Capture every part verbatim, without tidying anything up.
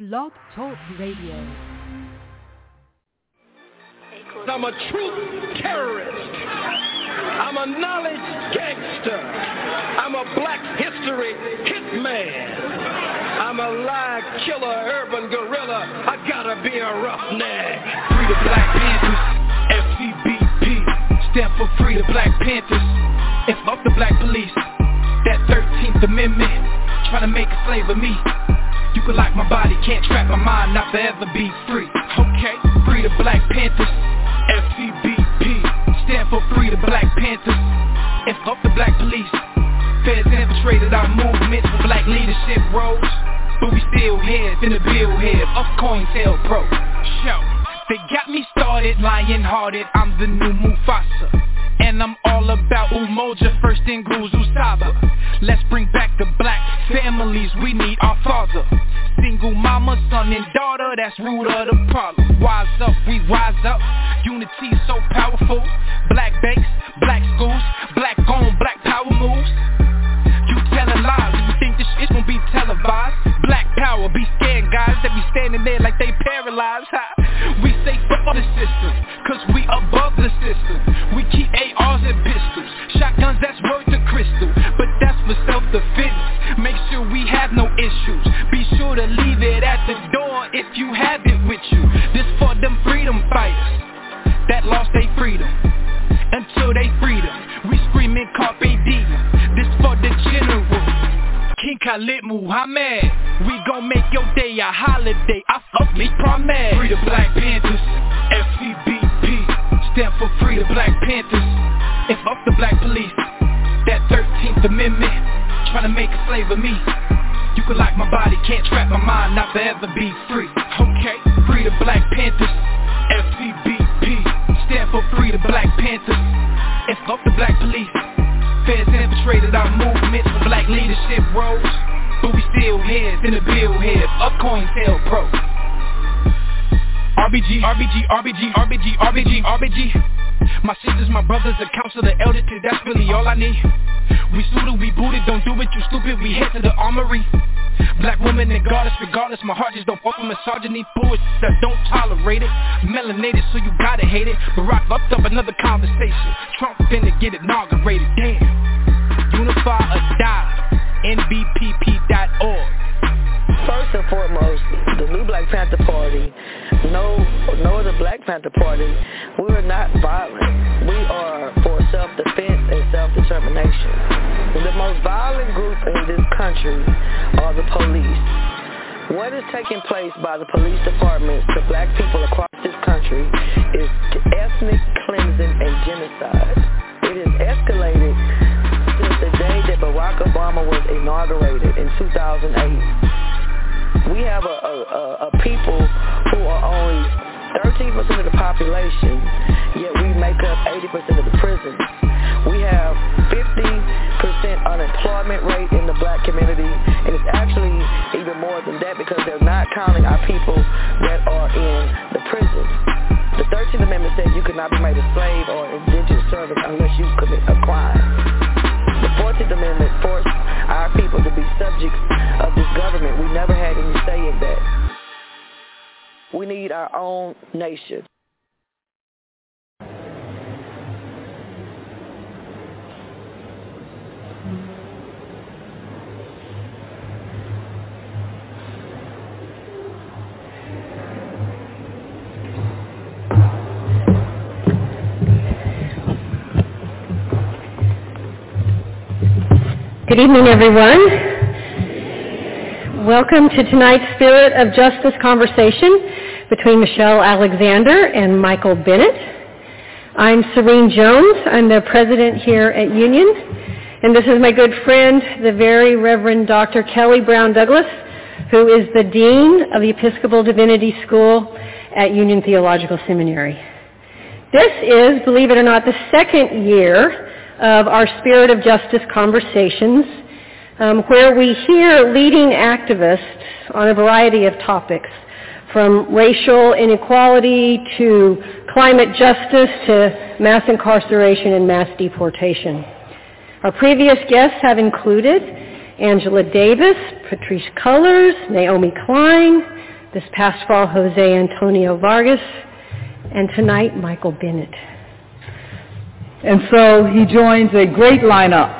Blog Talk Radio. I'm a truth terrorist. I'm a knowledge gangster. I'm a black history hitman. I'm a lie killer, urban gorilla. I gotta be a roughneck. Free the Black Panthers, F C B P, stand for Free the Black Panthers. And fuck the black police, that thirteenth Amendment, trying to make a slave of me. You can lock my body, can't trap my mind, not forever be free. Okay, free the Black Panthers, F C B P, stand for Free the Black Panthers. And fuck the black police, feds infiltrated our movements for black leadership roles. But we still heads in the bill head of COINTELPRO. Show, they got me started, lion-hearted, I'm the new Mufasa. And I'm all about Umoja, first in Guzu Saba. Let's bring back the black families, we need our father. Single mama, son and daughter, that's root of the problem. Wise up, we rise up, unity so powerful. Black banks, black schools, black on, black power moves. You telling lies, you think this shit gon' be televised. Black power, be scared guys that be standing there like they paralyzed. Ha. We say fuck the system, cause we above the system. We keep A Rs and pistols, shotguns that's worth a crystal. But that's for self-defense, make sure we have no issues. Be sure to leave it at the door if you have it with you. This for them freedom fighters that lost their freedom. Until they freedom, we screaming Carpe Diem. This for the general, King Khalid Muhammad. We gon' make your day a holiday, I fuck me promise. Free the Black Panthers, F C B P, stand for Free the Black Panthers. And fuck the black police, that thirteenth Amendment, trying to make a slave of me. You can lock my body, can't trap my mind, not forever be free. Okay, Free the Black Panthers, F C B P, stand for Free the Black Panthers. And fuck the black police, feds infiltrated our movements for black leadership roles. But we still heads in the bill head of COINTELPRO. R B G, R B G, R B G, R B G, R B G, R B G. My sisters, my brothers, the council, the elders, that's really all I need. We suited, we booted, don't do it, you stupid, we head to the armory. Black woman and goddess, regardless, my heart just don't fuck with misogyny. Bullshit that don't tolerate it. Melanated, so you gotta hate it. Barack upped up another conversation. Trump finna get inaugurated, damn. Unify or die, N B P P dot org. First and foremost, the new Black Panther Party, no, no other Black Panther Party, we are not violent. We are for self-defense and self-determination. The most violent group in this country are the police. What is taking place by the police department to black people across this country is ethnic cleansing and genocide. It has escalated since the day that Barack Obama was inaugurated in two thousand eight. We have a, a, a people who are only thirteen percent of the population, yet we make up eighty percent of the prisons. We have fifty percent unemployment rate in the black community, and it's actually even more than that because they're not counting our people that are in the prisons. The thirteenth Amendment said you could not be made a slave or indentured servant unless you commit a crime. The fourteenth Amendment forced our people to be subjects of this government. We never had any say in that. We need our own nation. Good evening, everyone. Welcome to tonight's Spirit of Justice conversation between Michelle Alexander and Michael Bennett. I'm Serene Jones. I'm the president here at Union, and this is my good friend, the very Reverend Doctor Kelly Brown Douglas, who is the Dean of the Episcopal Divinity School at Union Theological Seminary. This is, believe it or not, the second year of our Spirit of Justice conversations, um, where we hear leading activists on a variety of topics, from racial inequality to climate justice to mass incarceration and mass deportation. Our previous guests have included Angela Davis, Patrisse Cullors, Naomi Klein, This past fall, Jose Antonio Vargas, and tonight, Michael Bennett. And so he joins a great lineup.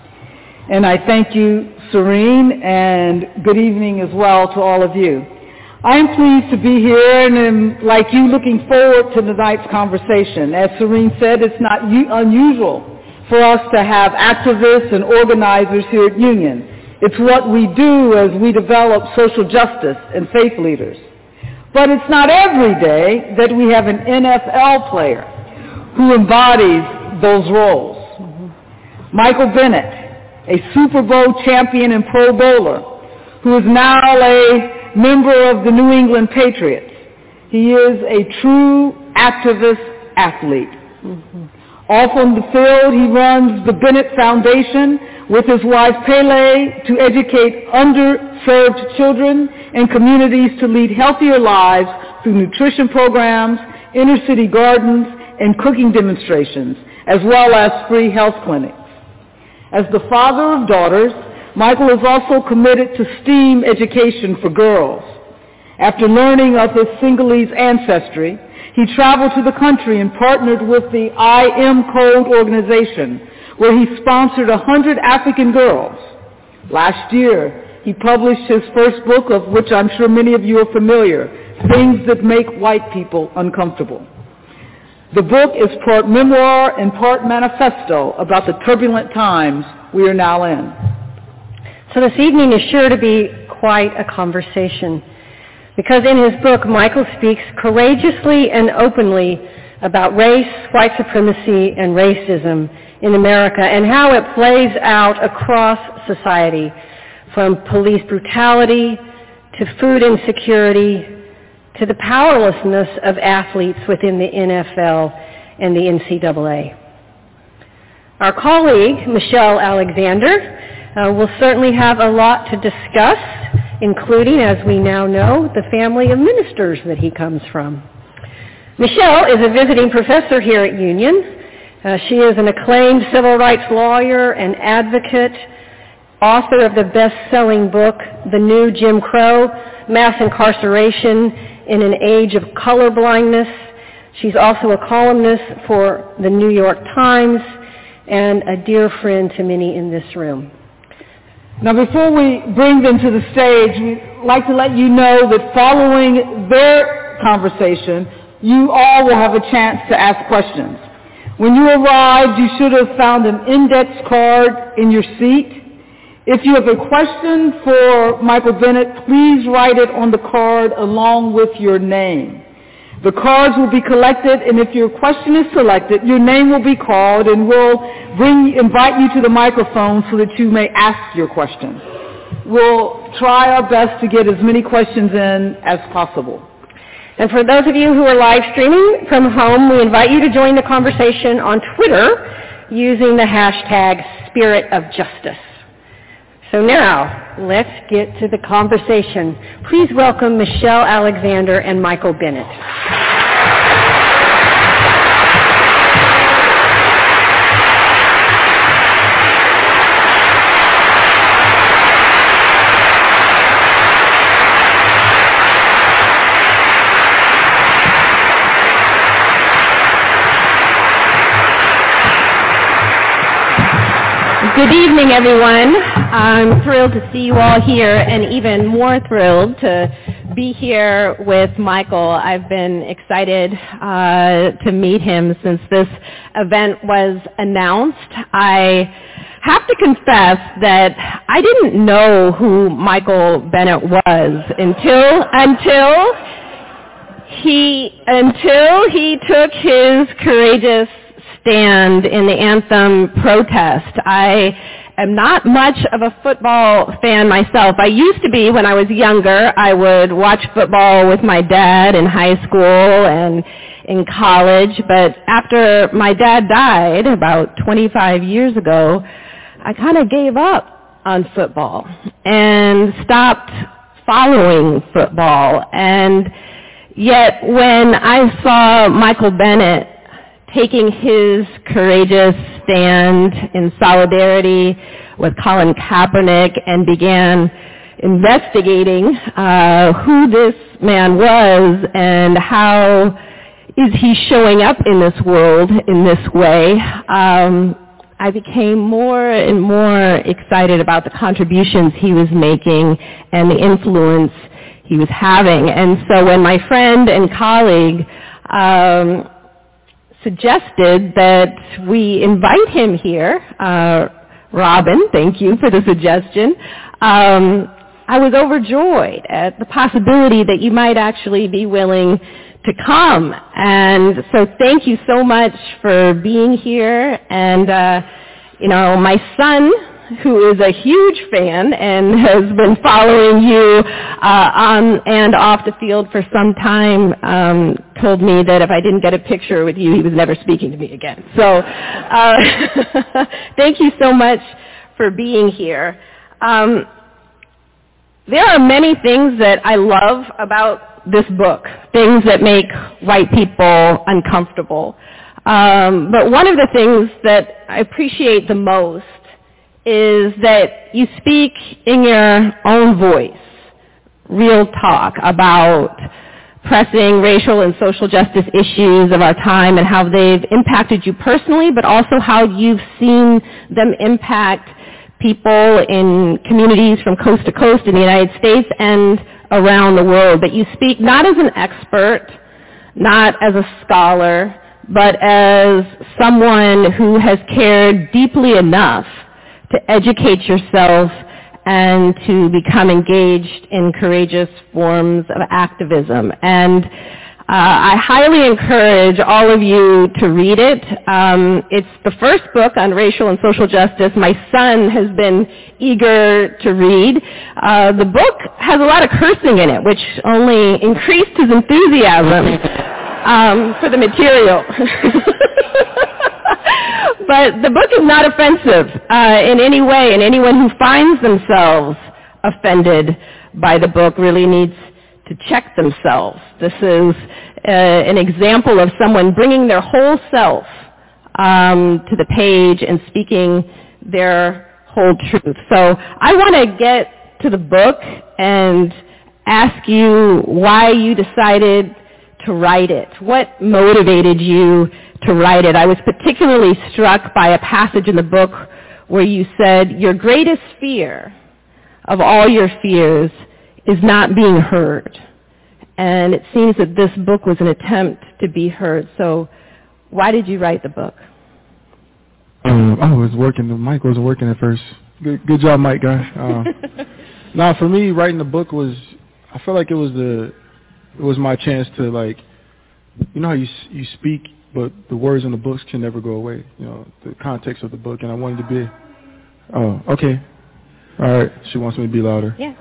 And I thank you, Serene, and good evening as well to all of you. I am pleased to be here and am, like you, looking forward to tonight's conversation. As Serene said, it's not u- unusual for us to have activists and organizers here at Union. It's what we do as we develop social justice and faith leaders. But it's not every day that we have an N F L player who embodies those roles. Mm-hmm. Michael Bennett, a Super Bowl champion and Pro Bowler, who is now a member of the New England Patriots. He is a true activist athlete. Mm-hmm. Off on the field, he runs the Bennett Foundation with his wife Pele to educate underserved children and communities to lead healthier lives through nutrition programs, inner-city gardens, and cooking demonstrations, as well as free health clinics. As the father of daughters, Michael is also committed to STEAM education for girls. After learning of his Sinhalese ancestry, he traveled to the country and partnered with the I Am Code organization, where he sponsored one hundred African girls. Last year, he published his first book, of which I'm sure many of you are familiar, Things That Make White People Uncomfortable. The book is part memoir and part manifesto about the turbulent times we are now in. So this evening is sure to be quite a conversation, because in his book, Michael speaks courageously and openly about race, white supremacy, and racism in America and how it plays out across society, from police brutality to food insecurity to the powerlessness of athletes within the N F L and the N C double A. Our colleague, Michelle Alexander, uh, will certainly have a lot to discuss, including, as we now know, the family of ministers that he comes from. Michelle is a visiting professor here at Union. Uh, she is an acclaimed civil rights lawyer and advocate, author of the best-selling book, The New Jim Crow, Mass Incarceration in an Age of Colorblindness. She's also a columnist for the New York Times and a dear friend to many in this room. Now, before we bring them to the stage, we'd like to let you know that following their conversation, you all will have a chance to ask questions. When you arrived, you should have found an index card in your seat. If you have a question for Michael Bennett, please write it on the card along with your name. The cards will be collected, and if your question is selected, your name will be called, and we'll bring, invite you to the microphone so that you may ask your question. We'll try our best to get as many questions in as possible. And for those of you who are live streaming from home, we invite you to join the conversation on Twitter using the hashtag Spirit of Justice. So now, let's get to the conversation. Please welcome Michelle Alexander and Michael Bennett. Good evening, everyone. I'm thrilled to see you all here, and even more thrilled to be here with Michael. I've been excited uh, to meet him since this event was announced. I have to confess that I didn't know who Michael Bennett was until until he until he took his courageous stand in the anthem protest. I am not much of a football fan myself. I used to be when I was younger. I would watch football with my dad in high school and in college, but after my dad died about twenty-five years ago, I kind of gave up on football and stopped following football. And yet when I saw Michael Bennett taking his courageous stand in solidarity with Colin Kaepernick and began investigating uh, who this man was and how is he showing up in this world in this way, um, I became more and more excited about the contributions he was making and the influence he was having. And so when my friend and colleague um, suggested that we invite him here, uh, Robin, thank you for the suggestion, um, I was overjoyed at the possibility that you might actually be willing to come. And so thank you so much for being here. And, uh, you know, my son, who is a huge fan and has been following you uh, on and off the field for some time, um, told me that if I didn't get a picture with you, he was never speaking to me again. So uh, thank you so much for being here. Um, there are many things that I love about this book, things that make white people uncomfortable. Um, but one of the things that I appreciate the most is that you speak in your own voice, real talk about pressing racial and social justice issues of our time and how they've impacted you personally, but also how you've seen them impact people in communities from coast to coast in the United States and around the world. But you speak not as an expert, not as a scholar, but as someone who has cared deeply enough to educate yourself and to become engaged in courageous forms of activism. And uh, I highly encourage all of you to read it. Um, it's the first book on racial and social justice my son has been eager to read. Uh, the book has a lot of cursing in it, which only increased his enthusiasm um, for the material. But the book is not offensive uh, in any way, and anyone who finds themselves offended by the book really needs to check themselves. This is uh, an example of someone bringing their whole self um, to the page and speaking their whole truth. So I want to get to the book and ask you why you decided to write it. What motivated you to write it? I was particularly struck by a passage in the book where you said, your greatest fear of all your fears is not being heard. And it seems that this book was an attempt to be heard. So why did you write the book? Um, I was working. Mike was working at first. Good, good job, Mike, guys. Uh, now, for me, writing the book was, I felt like it was the, it was my chance to, like, you know how you you speak, but the words in the books can never go away. You know, the context of the book, and I wanted to be. Oh, okay. All right. She wants me to be louder. Yeah.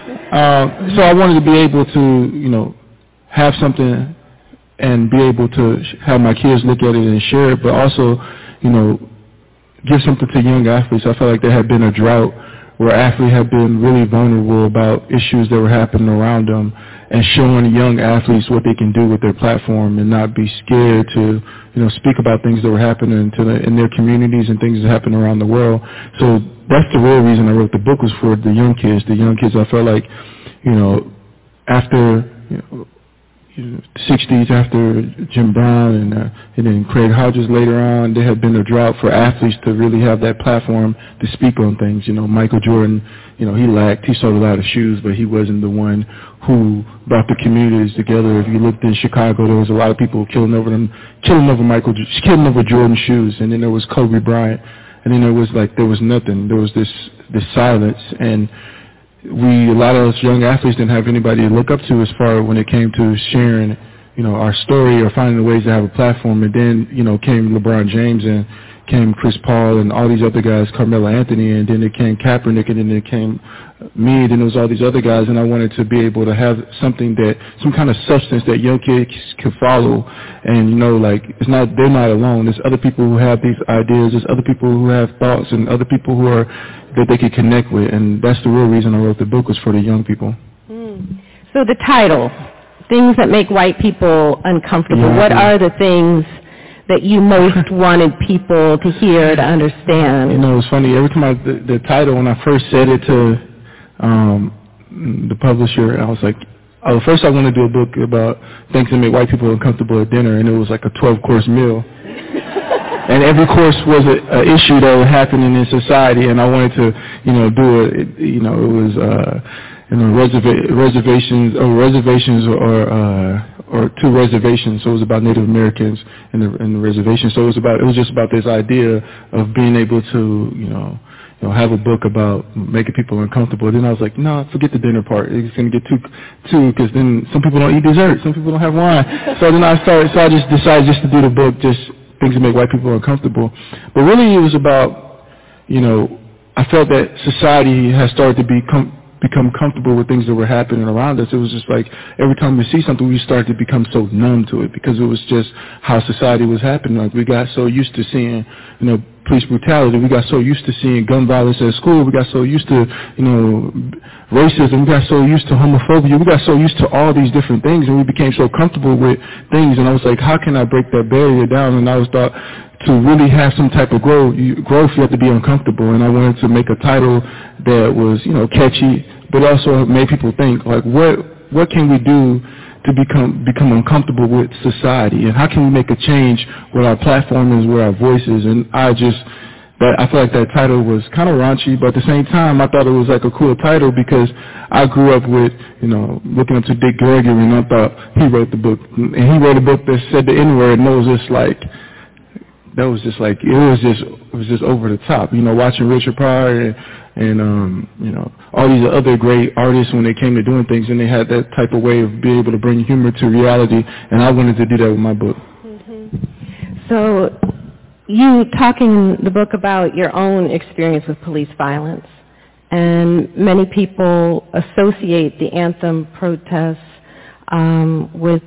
Um, so I wanted to be able to, you know, have something and be able to have my kids look at it and share it, but also, you know, give something to young athletes. I felt like there had been a drought where athletes had been really vulnerable about issues that were happening around them, and showing young athletes what they can do with their platform and not be scared to, you know, speak about things that were happening to the, in their communities and things that happen around the world. So that's the real reason I wrote the book, was for the young kids. The young kids, I felt like, you know, after, you know, sixties, after Jim Brown and, uh, and then Craig Hodges later on, there had been a drought for athletes to really have that platform to speak on things. You know, Michael Jordan, you know, he lacked, he sold a lot of shoes, but he wasn't the one who brought the communities together. If you looked in Chicago, there was a lot of people killing over them, killing over Michael, killing over Jordan shoes, and then there was Kobe Bryant, and then there was like, there was nothing. There was this, this silence, and we, a lot of us young athletes didn't have anybody to look up to as far when it came to sharing, you know, our story or finding ways to have a platform. And then, you know, came LeBron James and came Chris Paul and all these other guys, Carmelo Anthony, and then it came Kaepernick, and then it came me, and then there was all these other guys, and I wanted to be able to have something that, some kind of substance that young kids could follow, and, you know, like, it's not, they're not alone. There's other people who have these ideas, there's other people who have thoughts, and other people who are, that they could connect with, and that's the real reason I wrote the book, was for the young people. Mm. So the title, Things That Make White People Uncomfortable, yeah, what yeah. are the things that you most wanted people to hear, to understand? You know, it's funny, every time I, the, the title, when I first said it to um, the publisher, I was like, Oh, first I wanted to do a book about things that make white people uncomfortable at dinner, and it was like a twelve-course meal. And every course was an issue that was happening in society, and I wanted to, you know, do it. You know, it was, uh, you know, reserva- reservations or reservations or uh, or two reservations. So it was about Native Americans and the, and the reservation. So it was about it was just about this idea of being able to, you know. You know, have a book about making people uncomfortable. Then I was like, no, forget the dinner part. It's going to get too, too, because then some people don't eat dessert. Some people don't have wine. So then I started, so I just decided just to do the book, just things that make white people uncomfortable. But really it was about, you know, I felt that society has started to become, become comfortable with things that were happening around us. It was just like every time we see something, we started to become so numb to it because it was just how society was happening. Like we got so used to seeing, you know, police brutality. We got so used to seeing gun violence at school. We got so used to, you know, racism. We got so used to homophobia. We got so used to all these different things, and we became so comfortable with things. And I was like, how can I break that barrier down? And I was thought to really have some type of growth, you, growth, you have to be uncomfortable. And I wanted to make a title that was, you know, catchy, but also made people think, like, what what can we do to become become uncomfortable with society, and how can we make a change with our platform is, with our voices? And I just, that I feel like that title was kind of raunchy, but at the same time, I thought it was like a cool title because I grew up with, you know, looking up to Dick Gregory, and I thought he wrote the book, and he wrote a book that said the N-word, and it was just like, that was just like, it was just, it was just over the top, you know, watching Richard Pryor and, and um, you know, all these other great artists when they came to doing things, and they had that type of way of being able to bring humor to reality, and I wanted to do that with my book. Mm-hmm. So you talking in the book about your own experience with police violence, and many people associate the anthem protests um, with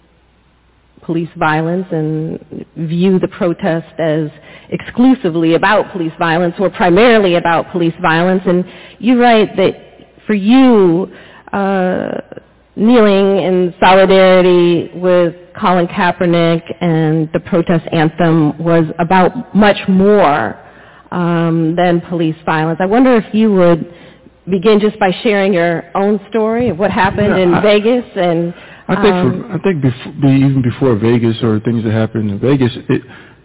police violence and view the protest as exclusively about police violence or primarily about police violence. And you write that for you, uh, kneeling in solidarity with Colin Kaepernick and the protest anthem was about much more um, than police violence. I wonder if you would begin just by sharing your own story of what happened yeah, in I, Vegas and I think um, for, I think before, even before Vegas or things that happened in Vegas, it,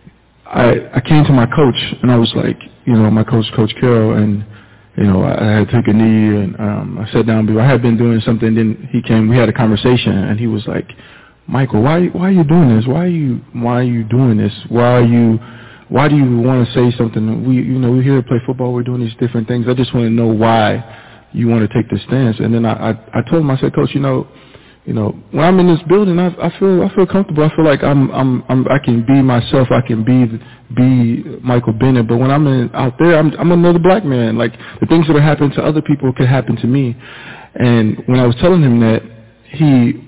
I I came to my coach and I was like, you know, my coach, Coach Carroll, and you know, I, I had took a knee and um, I sat down. I had been doing something. Then he came. We had a conversation, and he was like, Michael, why why are you doing this? Why are you why are you doing this? Why are you why do you want to say something? We you know we're here to play football. We're doing these different things. I just want to know why you want to take this stance. And then I I, I told him, I said, Coach, you know. You know, when I'm in this building, I, I feel I feel comfortable. I feel like I'm I'm, I'm I can be myself. I can be be Michael Bennett. But when I'm in, out there, I'm I'm another black man. Like the things that are happening to other people could happen to me. And when I was telling him that, he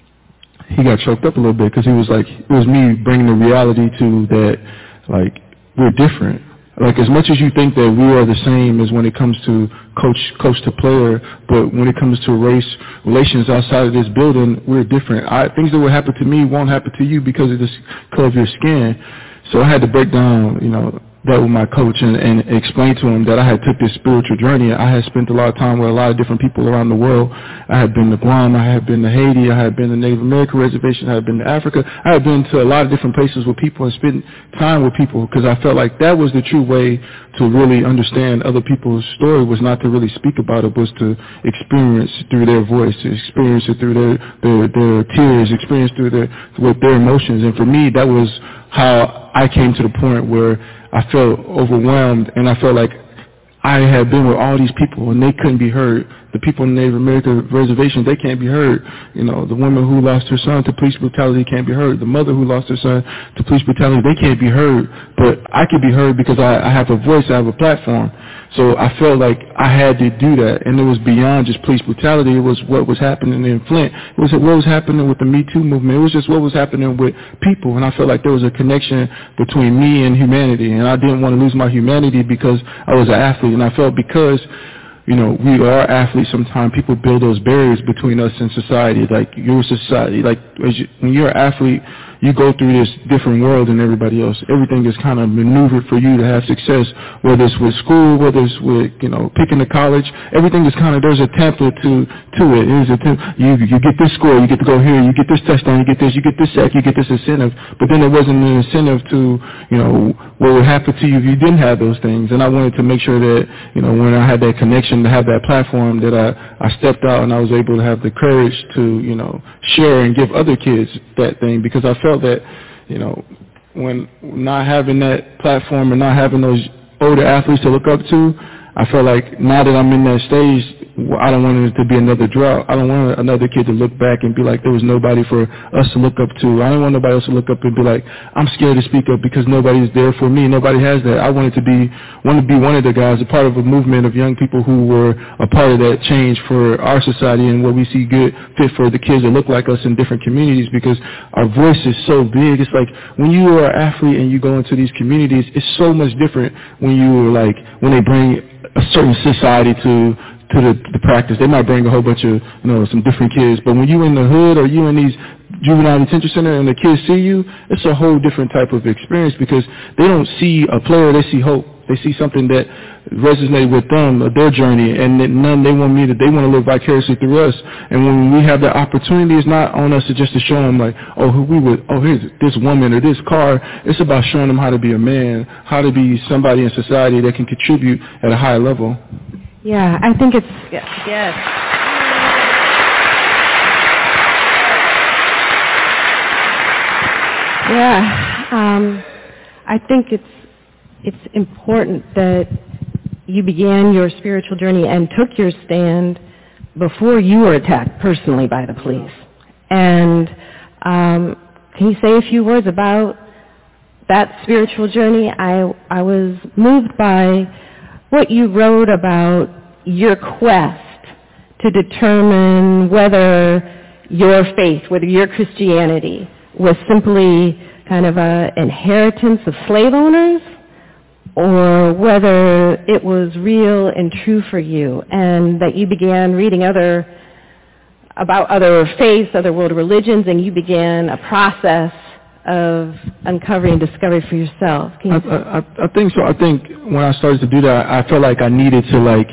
he got choked up a little bit because he was like, it was me bringing the reality to that, like we're different. Like as much as you think that we are the same as when it comes to coach coach to player, but when it comes to race relations outside of this building, we're different. I, things that will happen to me won't happen to you because of this color of your skin. So I had to break down, you know, that with my coach and, and explain to him that I had took this spiritual journey. I had spent a lot of time with a lot of different people around the world. I had been to Guam, I had been to Haiti, I had been to Native American reservation, I had been to Africa. I had been to a lot of different places with people and spent time with people because I felt like that was the true way to really understand other people's story, was not to really speak about it, was to experience through their voice, to experience it through their, their, their tears, experience through their, with their emotions. And for me, that was how I came to the point where I felt overwhelmed, and I felt like I had been with all these people, and they couldn't be heard. The people in the Native American reservation, they can't be heard. You know, the woman who lost her son to police brutality can't be heard. The mother who lost her son to police brutality, they can't be heard. But I can be heard because I, I have a voice, I have a platform. So I felt like I had to do that, and it was beyond just police brutality. It was what was happening in Flint. It was what was happening with the Me Too movement. It was just what was happening with people, and I felt like there was a connection between me and humanity, and I didn't want to lose my humanity because I was an athlete, and I felt because you know, we are athletes. Sometimes people build those barriers between us and society. Like, you're a society. Like, as you, when you're an athlete, you go through this different world than everybody else. Everything is kind of maneuvered for you to have success, whether it's with school, whether it's with, you know, picking a college. Everything is kind of, there's a template to to it. It is a temp- you, you get this score, you get to go here, you get this touchdown, you get this, you get this sack, you get this incentive. But then there wasn't an incentive to, you know, what would happen to you if you didn't have those things. And I wanted to make sure that, you know, when I had that connection, to have that platform, that I, I stepped out and I was able to have the courage to, you know, share and give other kids that thing, because I felt that, you know, when not having that platform and not having those older athletes to look up to, I felt like now that I'm in that stage, I don't want it to be another drought. I don't want another kid to look back and be like, there was nobody for us to look up to. I don't want nobody else to look up and be like, I'm scared to speak up because nobody's there for me. Nobody has that. I wanted to be, want to be one of the guys, a part of a movement of young people who were a part of that change for our society and what we see good fit for the kids that look like us in different communities, because our voice is so big. It's like when you are an athlete and you go into these communities, it's so much different when you are like, when they bring a certain society to to the, the practice. They might bring a whole bunch of, you know, some different kids, but when you in the hood or you in these juvenile detention center and the kids see you, it's a whole different type of experience, because they don't see a player, they see hope. They see something that resonates with them, their journey, and that none, they want me to, they want to live vicariously through us. And when we have the opportunity, it's not on us to just to show them like, oh, who we would, oh, here's this woman or this car. It's about showing them how to be a man, how to be somebody in society that can contribute at a high level. Yeah, I think it's, yes. yes. Yeah, um, I think it's it's important that you began your spiritual journey and took your stand before you were attacked personally by the police. And um, can you say a few words about that spiritual journey? I I was moved by what you wrote about your quest to determine whether your faith, whether your Christianity was simply kind of an inheritance of slave owners, or whether it was real and true for you, and that you began reading other about other faiths, other world religions, and you began a process of uncovering and discovery for yourself. Can you I, I, I think so. I think when I started to do that, I felt like I needed to like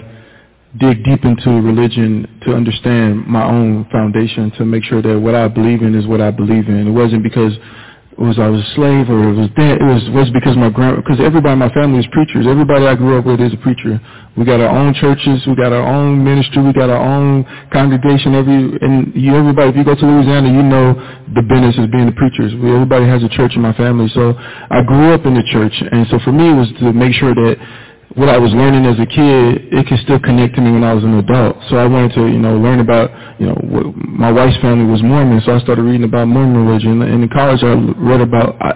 dig deep into religion to understand my own foundation, to make sure that what I believe in is what I believe in. It wasn't because it was I was a slave or it was that. It was was because my grand because everybody in my family is preachers. Everybody I grew up with is a preacher. We got our own churches. We got our own ministry. We got our own congregation. Every and you, everybody, if you go to Louisiana, you know the business is being the preachers. We, everybody has a church in my family. So I grew up in the church, and so for me it was to make sure that what I was learning as a kid, it could still connect to me when I was an adult. So I wanted to, you know, learn about, you know, what, my wife's family was Mormon, so I started reading about Mormon religion. And in college, I read about, I,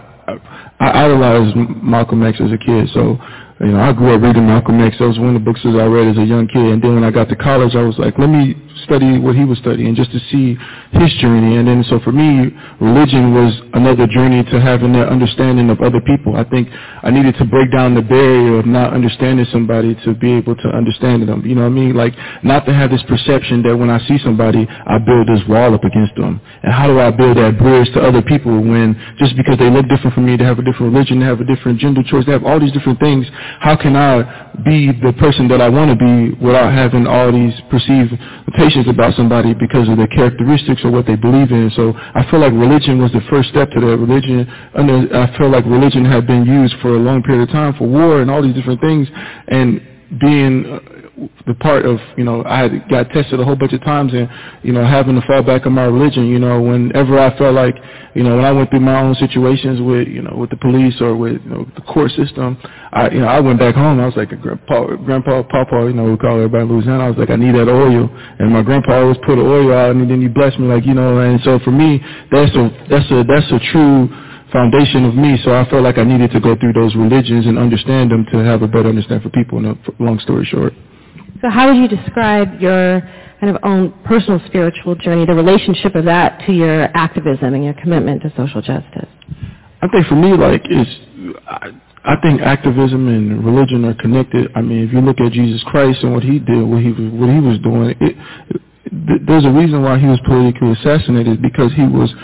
I idolized Malcolm X as a kid. So, you know, I grew up reading Malcolm X. That was one of the books that I read as a young kid. And then when I got to college, I was like, let me study what he was studying just to see his journey. And then so for me, religion was another journey to having that understanding of other people. I think I needed to break down the barrier of not understanding somebody to be able to understand them. You know what I mean? Like, not to have this perception that when I see somebody, I build this wall up against them. And how do I build that bridge to other people when just because they look different from me, they have a different religion, they have a different gender choice, they have all these different things. How can I be the person that I want to be without having all these perceived limitations about somebody because of their characteristics or what they believe in? So I feel like religion was the first step to that. Religion, and I feel like religion had been used for a long period of time for war and all these different things, and being uh, the part of, you know, I had got tested a whole bunch of times, and, you know, having to fall back on my religion, you know, whenever I felt like, you know, when I went through my own situations with, you know, with the police or with, you know, the court system, I, you know, I went back home. I was like, a grandpa, grandpa, papa, you know, we call everybody in Louisiana. I was like, I need that oil, and my grandpa always put the oil out, and then he blessed me, like, you know, and so for me, that's a, that's a, that's a true foundation of me. So I felt like I needed to go through those religions and understand them to have a better understanding for people. And a long story short. So how would you describe your kind of own personal spiritual journey, the relationship of that to your activism and your commitment to social justice? I think for me, like, it's, I, I think activism and religion are connected. I mean, if you look at Jesus Christ and what he did, what he was, what he was doing, it, it, there's a reason why he was politically assassinated, because he was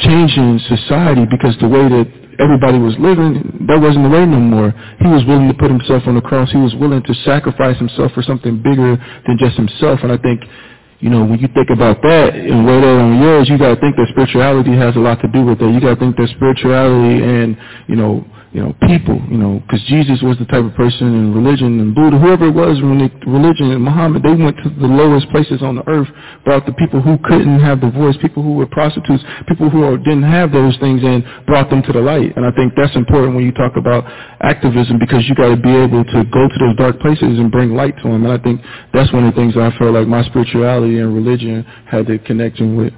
changing society because the way that everybody was living, that wasn't the way no more. He was willing to put himself on the cross. He was willing to sacrifice himself for something bigger than just himself. And I think, you know, when you think about that and weigh that on yours, you got to think that spirituality has a lot to do with that. You got to think that spirituality and, you know, you know, people, you know, because Jesus was the type of person, and religion and Buddha, whoever it was, when they, religion and Muhammad, they went to the lowest places on the earth, brought the people who couldn't have the voice, people who were prostitutes, people who didn't have those things, and brought them to the light. And I think that's important when you talk about activism, because you got to be able to go to those dark places and bring light to them. And I think that's one of the things that I feel like my spirituality and religion had the connection with.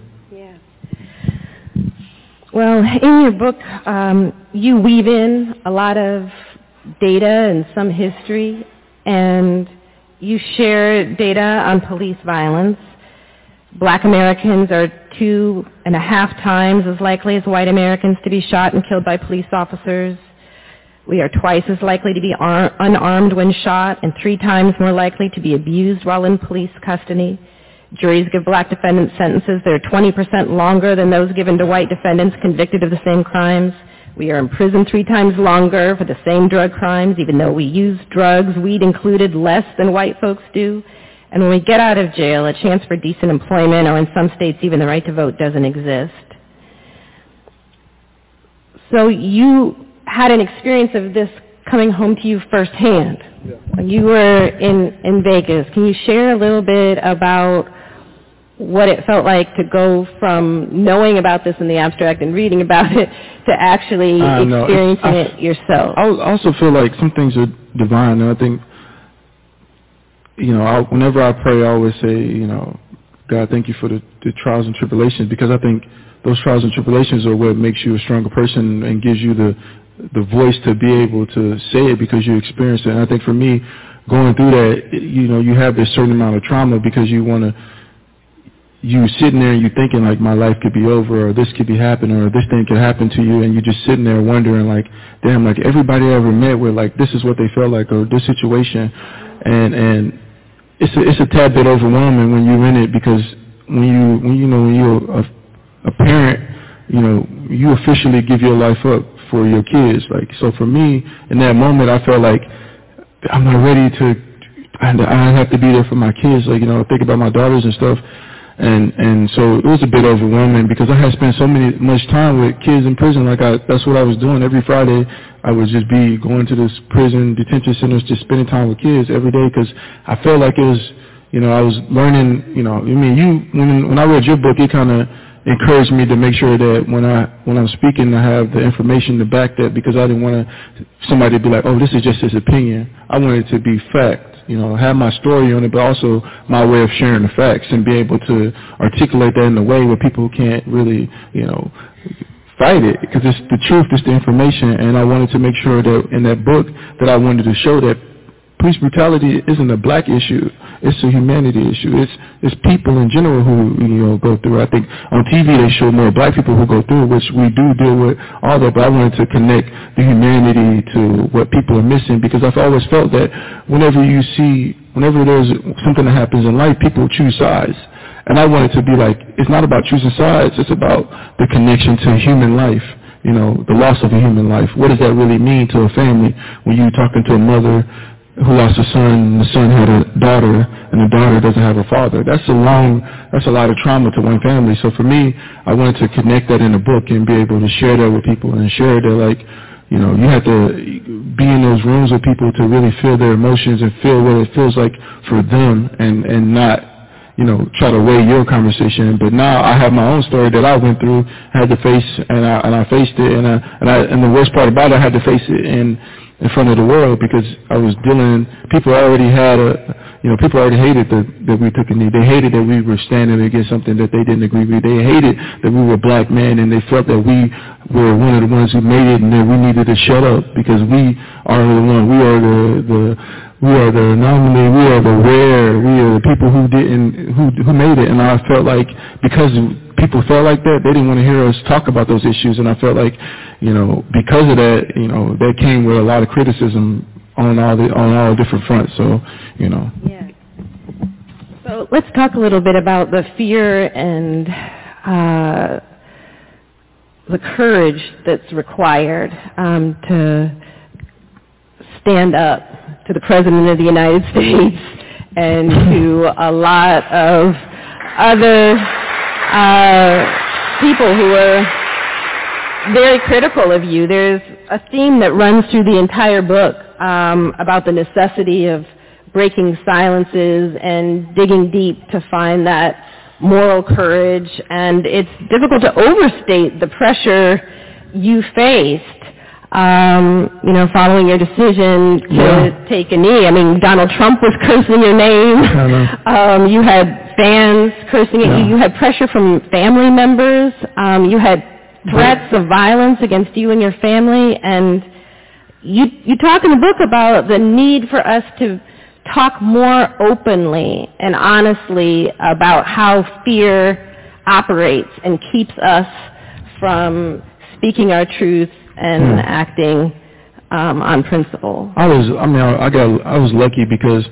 Well, in your book, um, you weave in a lot of data and some history, and you share data on police violence. Black Americans are two and a half times as likely as white Americans to be shot and killed by police officers. We are twice as likely to be ar- unarmed when shot and three times more likely to be abused while in police custody. Juries give black defendants sentences that are twenty percent longer than those given to white defendants convicted of the same crimes. We are in prison three times longer for the same drug crimes, even though we use drugs, weed included, less than white folks do. And when we get out of jail, a chance for decent employment, or in some states even the right to vote, doesn't exist. So you had an experience of this coming home to you firsthand. Yeah. You were in, in Vegas. Can you share a little bit about what it felt like to go from knowing about this in the abstract and reading about it to actually uh, experiencing no, it yourself? I also feel like some things are divine, and I think, you know, I, whenever I pray, I always say, you know, God, thank you for the, the trials and tribulations, because I think those trials and tribulations are what makes you a stronger person and gives you the the voice to be able to say it because you experienced it. And I think for me, going through that, you know, you have this certain amount of trauma because you want to, you sitting there and you thinking like my life could be over, or this could be happening, or this thing could happen to you, and you're just sitting there wondering like, damn, like everybody I ever met with, like this is what they felt like, or this situation, and and it's a, it's a tad bit overwhelming when you're in it, because when you when you know when you're a, a parent, you know, you officially give your life up for your kids. Like, so for me, in that moment, I felt like I'm not ready to, I have to be there for my kids. Like, you know, think about my daughters and stuff. And, and so it was a bit overwhelming because I had spent so many, much time with kids in prison. Like I, that's what I was doing every Friday. I would just be going to this prison detention centers, just spending time with kids every day. Cause I felt like it was, you know, I was learning, you know, I mean, you, when, when I read your book, it kind of encouraged me to make sure that when I when I'm speaking, I have the information to back that, because I didn't want to somebody to be like, oh, this is just his opinion. I wanted it to be fact, you know, have my story on it, but also my way of sharing the facts and be able to articulate that in a way where people can't really, you know, fight it, because it's the truth, it's the information. And I wanted to make sure that in that book that I wanted to show that police brutality isn't a black issue. It's a humanity issue. It's it's people in general who, you know, go through it. I think on T V they show more black people who go through it, which we do deal with all that, but I wanted to connect the humanity to what people are missing, because I've always felt that whenever you see, whenever there's something that happens in life, people choose sides. And I wanted to be like, it's not about choosing sides, it's about the connection to human life. You know, the loss of a human life. What does that really mean to a family when you're talking to a mother who lost a son, and the son had a daughter, and the daughter doesn't have a father? That's a long, that's a lot of trauma to one family. So for me, I wanted to connect that in a book and be able to share that with people, and share that, like, you know, you have to be in those rooms with people to really feel their emotions and feel what it feels like for them, and, and not, you know, try to weigh your conversation. But now I have my own story that I went through, had to face, and I, and I faced it, and I, and I, and the worst part about it, I had to face it in, in front of the world, because I was dealing, people already had a, you know, people already hated that, that we took a knee. They hated that we were standing against something that they didn't agree with. They hated that we were black men, and they felt that we were one of the ones who made it, and that we needed to shut up because we are the one, we are the, the we are the anomaly, we are the rare, we are the people who didn't, who who made it. And I felt like because people felt like that, they didn't want to hear us talk about those issues. And I felt like, you know, because of that, you know, that came with a lot of criticism on all the on all different fronts. So, you know. Yeah. So let's talk a little bit about the fear and uh, the courage that's required um, to stand up to the President of the United States and to a lot of other uh, people who are very critical of you. There's a theme that runs through the entire book um, about the necessity of breaking silences and digging deep to find that moral courage, and it's difficult to overstate the pressure you faced, um, you know, following your decision to yeah. take a knee. I mean, Donald Trump was cursing your name. Um, you had fans cursing at yeah. you. You had pressure from family members. Um, you had threats of violence against you and your family, and you you talk in the book about the need for us to talk more openly and honestly about how fear operates and keeps us from speaking our truth and yeah. acting um, on principle. I was, I mean, I, I got, I was lucky because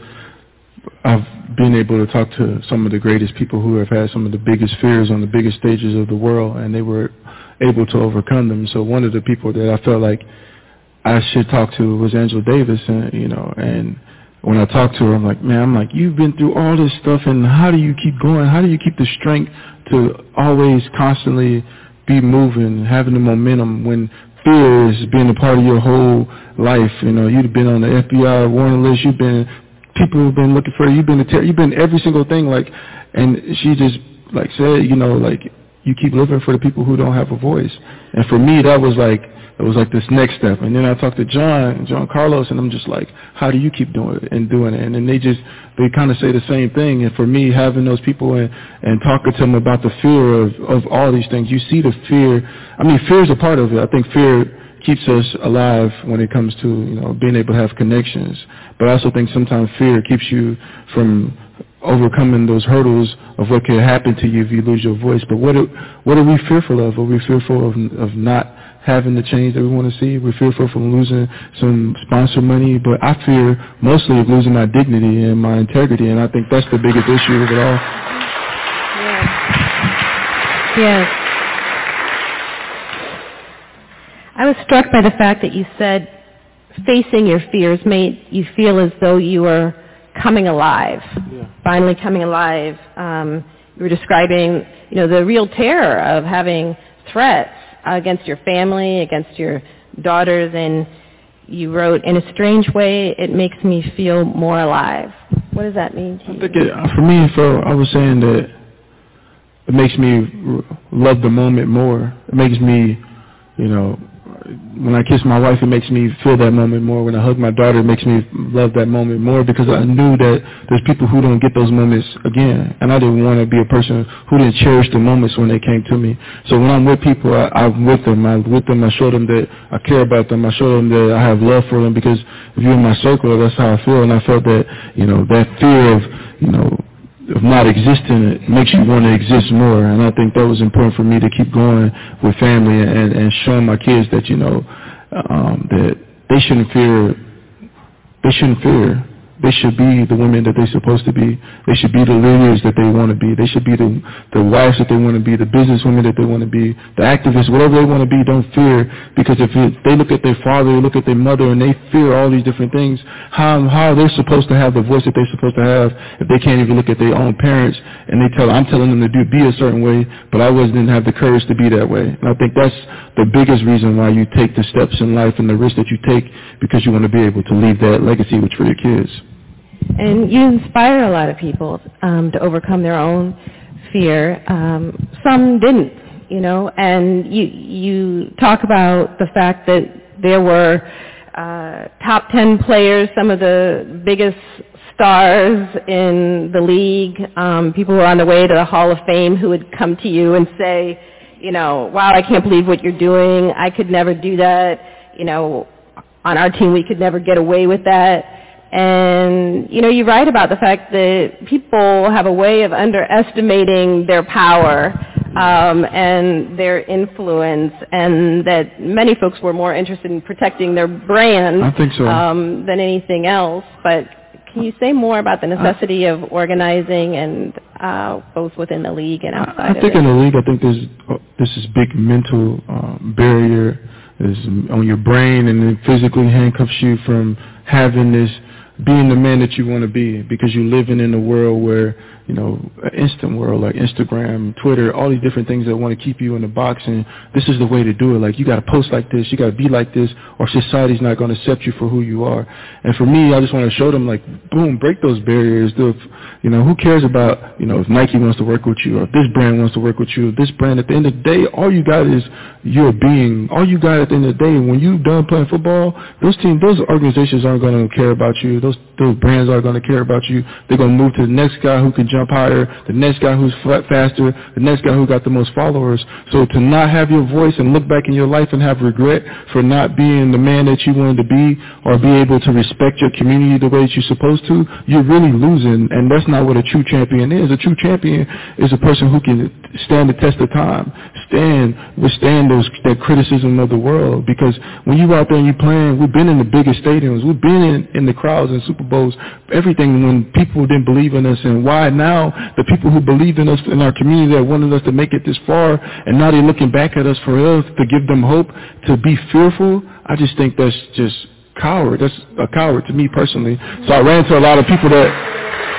I've been able to talk to some of the greatest people who have had some of the biggest fears on the biggest stages of the world, and they were able to overcome them. So one of the people that I felt like I should talk to was Angela Davis, and you know, and when I talked to her, I'm like, man, I'm like, you've been through all this stuff, and how do you keep going? How do you keep the strength to always constantly be moving, having the momentum when fear is being a part of your whole life? You know, you've been on the F B I warning list, you've been, people have been looking for you, you've been, ter- you've been every single thing, like, and she just, like, said, you know, like, you keep living for the people who don't have a voice. And for me, that was like, it was like this next step. And then I talked to John, John Carlos, and I'm just like, how do you keep doing it and doing it? And then they just, they kind of say the same thing. And for me, having those people and, and talking to them about the fear of, of all these things, you see the fear. I mean, fear is a part of it. I think fear keeps us alive when it comes to, you know, being able to have connections. But I also think sometimes fear keeps you from overcoming those hurdles of what could happen to you if you lose your voice. But what are, what are we fearful of? Are we fearful of, of not having the change that we want to see? We're fearful from losing some sponsor money, but I fear mostly of losing my dignity and my integrity, and I think that's the biggest issue of it all. Yes. Yes. I was struck by the fact that you said facing your fears made you feel as though you were coming alive, yeah. finally coming alive. Um, you were describing, you know, the real terror of having threats against your family, against your daughters, and you wrote, in a strange way, it makes me feel more alive. What does that mean to you? I think it, for me, for, I was saying that it makes me love the moment more. It makes me, you know, when I kiss my wife, it makes me feel that moment more. When I hug my daughter, it makes me love that moment more, because I knew that there's people who don't get those moments again. And I didn't want to be a person who didn't cherish the moments when they came to me. So when I'm with people, I, I'm with them. I'm with them. I show them that I care about them. I show them that I have love for them, because if you're in my circle, that's how I feel. And I felt that, you know, that fear of, you know, of not existing, it makes you want to exist more. And I think that was important for me to keep going with family and, and showing my kids that, you know, um, that they shouldn't fear, they shouldn't fear. They should be the women that they're supposed to be. They should be the leaders that they want to be. They should be the, the wives that they want to be, the business women that they want to be, the activists, whatever they want to be. Don't fear, because if it, they look at their father, they look at their mother, and they fear all these different things, how, how are they supposed to have the voice that they're supposed to have if they can't even look at their own parents and they tell, I'm telling them to do be a certain way, but I wasn't didn't have the courage to be that way. And I think that's the biggest reason why you take the steps in life and the risks that you take, because you want to be able to leave that legacy which for your kids. And you inspire a lot of people um, to overcome their own fear. Um, some didn't, you know, and you you talk about the fact that there were uh, top ten players, some of the biggest stars in the league, um, people who were on the way to the Hall of Fame, who would come to you and say, you know, wow, I can't believe what you're doing. I could never do that. You know, on our team we could never get away with that. And, you know, you write about the fact that people have a way of underestimating their power um, and their influence, and that many folks were more interested in protecting their brand I think so. um, than anything else. But Can you say more about the necessity of organizing and uh, both within the league and outside I of it? I think in the league, I think there's uh, this is big mental um, barrier is on your brain, and it physically handcuffs you from having this, being the man that you want to be, because you're living in a world where, you know, an instant world like Instagram, Twitter, all these different things that want to keep you in the box, and this is the way to do it. Like, you got to post like this, you got to be like this, or society's not going to accept you for who you are. And for me, I just want to show them, like, boom, break those barriers. Do, you know, who cares about, you know, if Nike wants to work with you, or if this brand wants to work with you, this brand. At the end of the day, all you got is your being. All you got at the end of the day, when you're done playing football, those teams, those organizations aren't going to care about you. Those those brands aren't going to care about you. They're going to move to the next guy who can jump higher, the next guy who's flat faster, the next guy who got the most followers. So to not have your voice and look back in your life and have regret for not being the man that you wanted to be, or be able to respect your community the way that you're supposed to, you're really losing. And that's not what a true champion is. A true champion is a person who can stand the test of time, stand, withstand those that criticism of the world. Because when you out there and you playing, we've been in the biggest stadiums, we've been in, in the crowds and Super Bowls, everything, when people didn't believe in us. And why now the people who believed in us in our community that wanted us to make it this far, and now they're looking back at us for us to give them hope, to be fearful, I just think that's just coward. That's a coward to me personally. So I ran to a lot of people that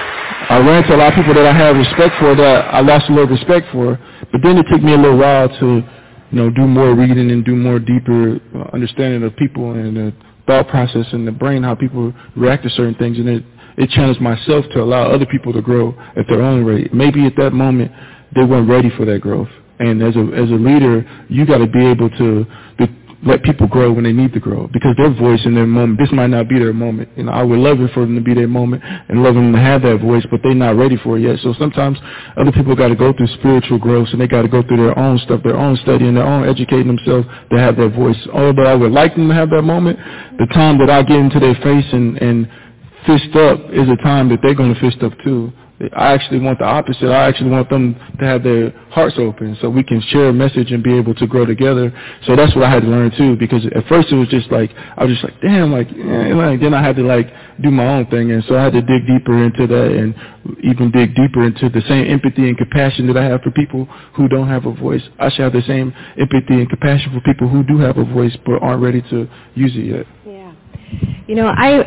I ran to a lot of people that I had respect for, that I lost a little respect for. But then it took me a little while to, you know, do more reading and do more deeper uh, understanding of people and the thought process and the brain, how people react to certain things. And it, it challenged myself to allow other people to grow at their own rate. Maybe at that moment they weren't ready for that growth. And as a as a leader, you got to be able to, to let people grow when they need to grow, because their voice in their moment, this might not be their moment. You know, I would love it for them to be their moment and love them to have that voice, but they're not ready for it yet. So sometimes other people got to go through spiritual growth, and they got to go through their own stuff, their own study, and their own educating themselves to have that voice. Although I would like them to have that moment, the time that I get into their face and, and fist up is a time that they're going to fist up too. I actually want the opposite. I actually want them to have their hearts open so we can share a message and be able to grow together. So that's what I had to learn too, because at first it was just like, I was just like, damn, like, eh, like then I had to like do my own thing. And so I had to dig deeper into that, and even dig deeper into the same empathy and compassion that I have for people who don't have a voice. I should have the same empathy and compassion for people who do have a voice but aren't ready to use it yet. Yeah. You know, I,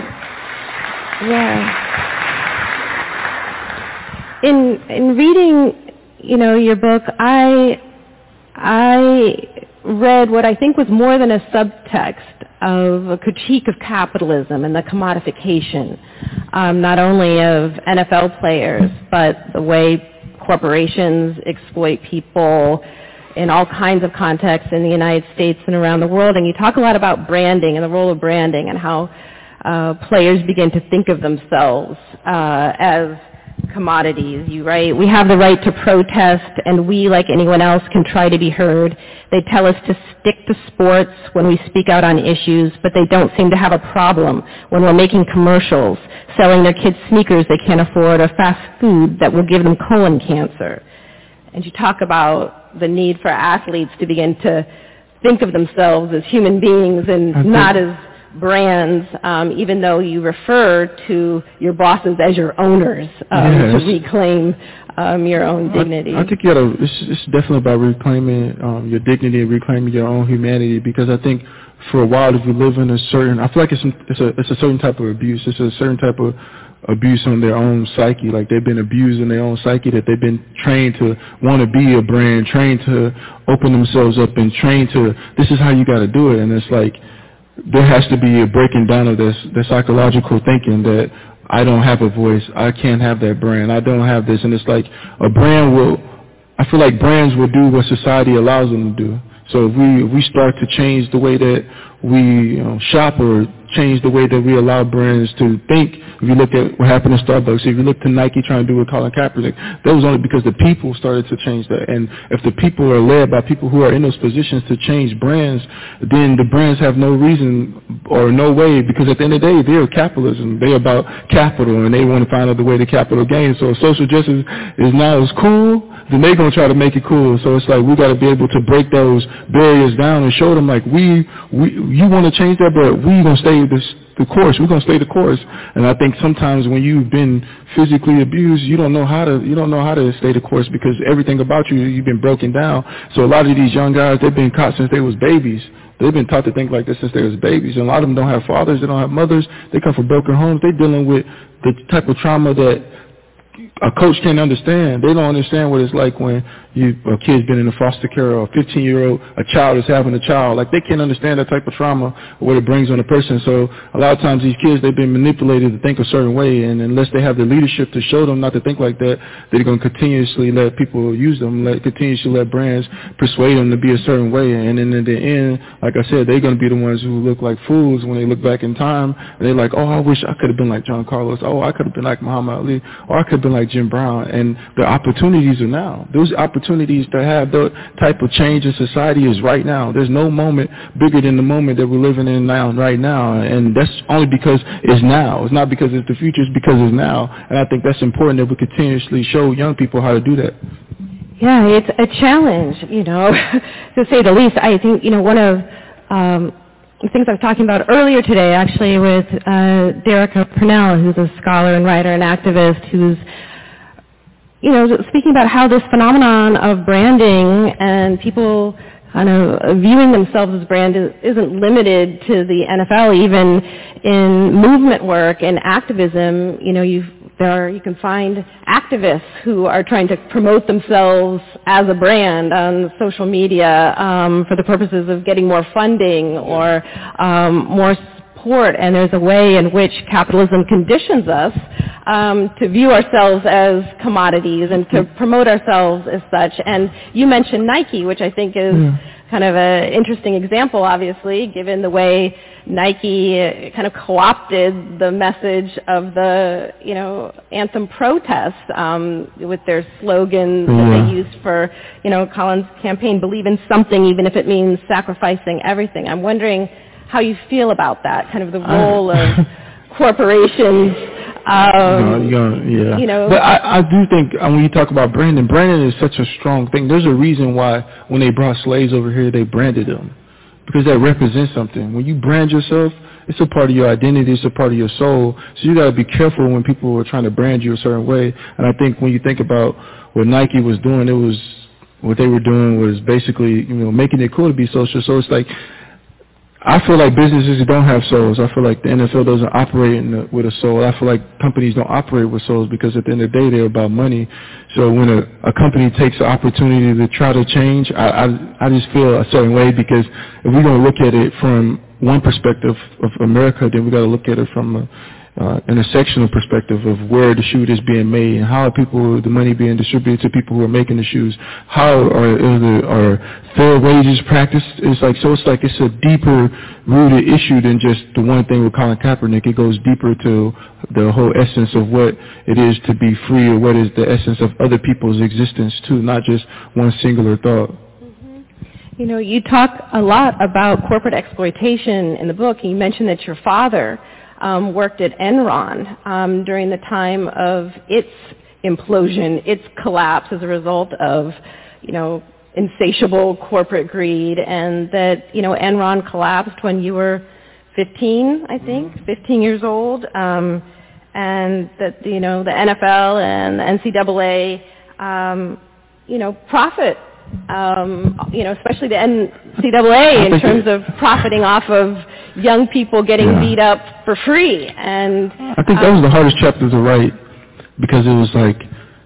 I, yeah. In in reading, you know, your book, I I read what I think was more than a subtext of a critique of capitalism and the commodification, um, not only of N F L players, but the way corporations exploit people in all kinds of contexts in the United States and around the world. And you talk a lot about branding and the role of branding, and how uh, players begin to think of themselves uh, as commodities. You write, we have the right to protest, and we, like anyone else, can try to be heard. They tell us to stick to sports when we speak out on issues, but they don't seem to have a problem when we're making commercials, selling their kids sneakers they can't afford, or fast food that will give them colon cancer. And you talk about the need for athletes to begin to think of themselves as human beings and okay. not as brands, um, even though you refer to your bosses as your owners, um, yes. to reclaim um, your own dignity. I, I think you gotta, it's, it's definitely about reclaiming um, your dignity and reclaiming your own humanity, because I think for a while, if you live in a certain, I feel like it's, it's, a, it's a certain type of abuse. It's a certain type of abuse on their own psyche. Like, they've been abused in their own psyche, that they've been trained to want to be a brand, trained to open themselves up, and trained to, this is how you got to do it. And it's like, there has to be a breaking down of this, the psychological thinking that I don't have a voice, I can't have that brand, I don't have this. And it's like, a brand will, I feel like brands will do what society allows them to do. So if we if we start to change the way that we you know, shop, or change the way that we allow brands to think, if you look at what happened in Starbucks, if you look to Nike trying to do with Colin Kaepernick, that was only because the people started to change that. And if the people are led by people who are in those positions to change brands, then the brands have no reason or no way, because at the end of the day, they're capitalism. They're about capital, and they want to find out the way the capital gains. So if social justice is now as cool, then they're going to try to make it cool. So it's like, we got to be able to break those barriers down and show them, like, we, we you want to change that, but we going to stay stay this, the course. We're going to stay the course. And I think sometimes when you've been physically abused, you don't know how to, you don't know how to stay the course because everything about you, you've been broken down. So a lot of these young guys, they've been caught since they was babies. They've been taught to think like this since they was babies. And a lot of them don't have fathers. They don't have mothers. They come from broken homes. They're dealing with the type of trauma that a coach can't understand. They don't understand what it's like when you, a kid's been in a foster care or a fifteen-year-old, a child is having a child. Like, they can't understand that type of trauma or what it brings on a person. So a lot of times these kids, they've been manipulated to think a certain way, and unless they have the leadership to show them not to think like that, they're going to continuously let people use them, let continuously let brands persuade them to be a certain way. And then in the end, like I said, they're going to be the ones who look like fools when they look back in time. And they're like, oh, I wish I could have been like John Carlos. Oh, I could have been like Muhammad Ali. Or I could have been like Jim Brown. And the opportunities are now. Those opportunities to have that type of change in society is right now. There's no moment bigger than the moment that we're living in now, right now. And that's only because it's now. It's not because it's the future. It's because it's now. And I think that's important that we continuously show young people how to do that. Yeah, it's a challenge, you know, to say the least. I think, you know, one of um, the things I was talking about earlier today, actually, with uh, Derica Purnell, who's a scholar and writer and activist, who's you know, speaking about how this phenomenon of branding and people kind of viewing themselves as brand is, isn't limited to the N F L. Even in movement work and activism, you know, you've, there are, you can find activists who are trying to promote themselves as a brand on social media um, for the purposes of getting more funding or um, more support. And there's a way in which capitalism conditions us Um, to view ourselves as commodities and to promote ourselves as such. And you mentioned Nike, which I think is yeah. kind of an interesting example, obviously, given the way Nike kind of co-opted the message of the, you know, anthem protest um, with their slogan yeah. that they used for, you know, Colin's campaign, believe in something even if it means sacrificing everything. I'm wondering how you feel about that, kind of the role of corporations. Um, no, yeah. You know, but I, I do think uh, when you talk about branding, branding is such a strong thing. There's a reason why when they brought slaves over here, they branded them, because that represents something. When you brand yourself, it's a part of your identity, it's a part of your soul. So you got to be careful when people are trying to brand you a certain way. And I think when you think about what Nike was doing, it was what they were doing was basically, you know, making it cool to be social. So it's like, I feel like businesses don't have souls. I feel like the N F L doesn't operate in the, with a soul. I feel like companies don't operate with souls because at the end of the day, they're about money. So when a, a company takes the opportunity to try to change, I, I, I just feel a certain way, because if we don't look at it from one perspective of America, then we got to look at it from a Uh, intersectional perspective of where the shoe is being made and how are people, the money being distributed to people who are making the shoes. How are, are, the, are fair wages practiced? It's like, so it's like it's a deeper rooted issue than just the one thing with Colin Kaepernick. It goes deeper to the whole essence of what it is to be free, or what is the essence of other people's existence too, not just one singular thought. You know, you talk a lot about corporate exploitation in the book. You mentioned that your father Um, worked at Enron um, during the time of its implosion, its collapse as a result of, you know, insatiable corporate greed, and that, you know, Enron collapsed when you were fifteen, I think, fifteen years old, um, and that, you know, the N F L and the N C double A, um, you know, profit. Um, you know, especially the N C double A in terms of profiting off of young people getting yeah. beat up for free. And I think that was the hardest chapter to write, because it was like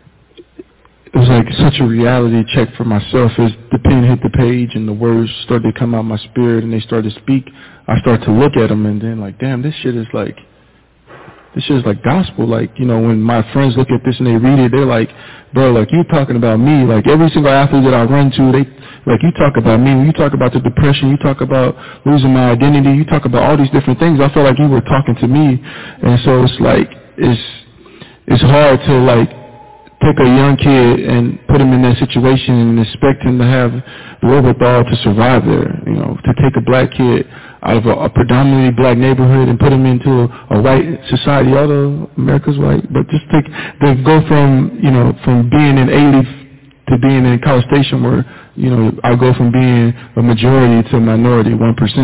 it was like such a reality check for myself. As the pen hit the page and the words started to come out my spirit and they started to speak, I started to look at them and then like, damn, this shit is like. This shit is like gospel. Like, you know, when my friends look at this and they read it, they're like, bro, like, you talking about me. Like, every single athlete that I run to, they, like, you talk about me. When you talk about the depression, you talk about losing my identity, you talk about all these different things. I feel like you were talking to me. And so it's like, it's, it's hard to, like, take a young kid and put him in that situation and expect him to have the wherewithal to survive there. You know, to take a black kid out of a, a predominantly black neighborhood and put him into a, a white society, although America's white, but just take, they go from, you know, from being in A-Leaf to being in College Station, where, you know, I go from being a majority to a minority, one percent.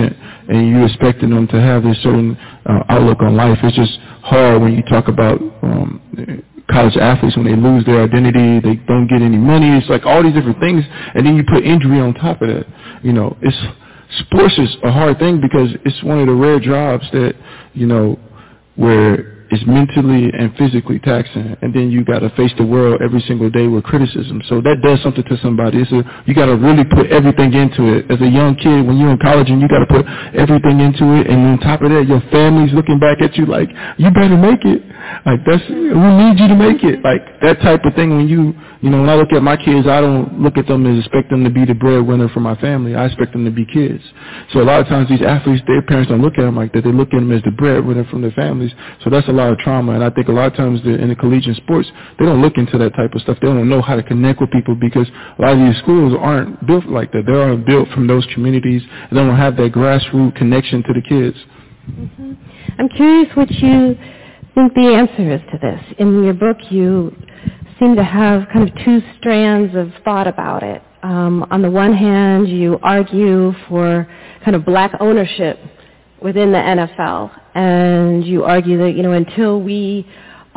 and you're expecting them to have this certain uh, outlook on life. It's just hard when you talk about um, college athletes when they lose their identity, they don't get any money. It's like all these different things, and then you put injury on top of that. You know, it's sports is a hard thing because it's one of the rare jobs that, you know, where it's mentally and physically taxing, and then you got to face the world every single day with criticism. So that does something to somebody. It's a, you got to really put everything into it. As a young kid, when you're in college and you got to put everything into it, and on top of that, your family's looking back at you like, you better make it. Like, that's, we need you to make it. Like, that type of thing when you, you know, when I look at my kids, I don't look at them as expect them to be the breadwinner for my family. I expect them to be kids. So a lot of times these athletes, their parents don't look at them like that. They look at them as the breadwinner from their families. So that's a lot of trauma. And I think a lot of times the, in the collegiate sports, they don't look into that type of stuff. They don't know how to connect with people because a lot of these schools aren't built like that. They aren't built from those communities. And they don't have that grassroots connection to the kids. Mm-hmm. I'm curious what you think the answer is to this. In your book, you seem to have kind of two strands of thought about it. Um, on the one hand, you argue for kind of black ownership within the N F L, and you argue that, you know, until we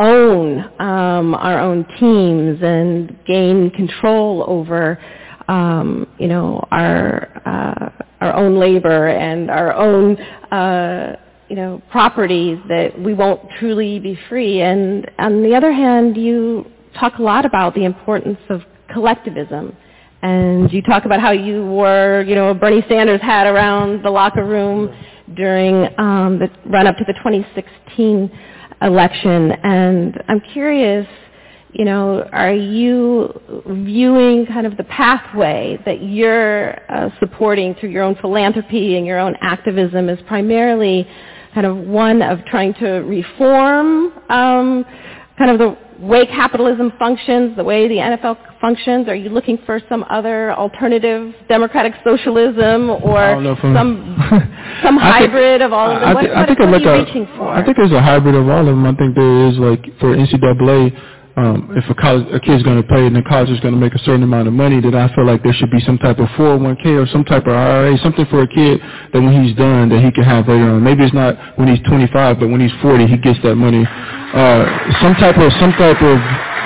own um, our own teams and gain control over, um, you know, our uh, our own labor and our own uh, you know, properties, that we won't truly be free. And on the other hand, you talk a lot about the importance of collectivism. And you talk about how you wore, you know, a Bernie Sanders hat around the locker room during um, the run-up to the twenty sixteen election. And I'm curious, you know, are you viewing kind of the pathway that you're uh, supporting through your own philanthropy and your own activism as primarily kind of one of trying to reform um, kind of the way capitalism functions, the way the N F L functions? Are you looking for some other alternative democratic socialism or some some hybrid of all of them? I, what, th- I what, think what like are you a, reaching for? I think there's a hybrid of all of them. I think there is, like, for N C double A, Um, if a college, a kid's going to play and the college is going to make a certain amount of money, then I feel like there should be some type of four oh one k or some type of I R A, something for a kid that when he's done that he can have later on. Maybe it's not when he's twenty-five, but when he's forty, he gets that money. Uh, some type of, some type of,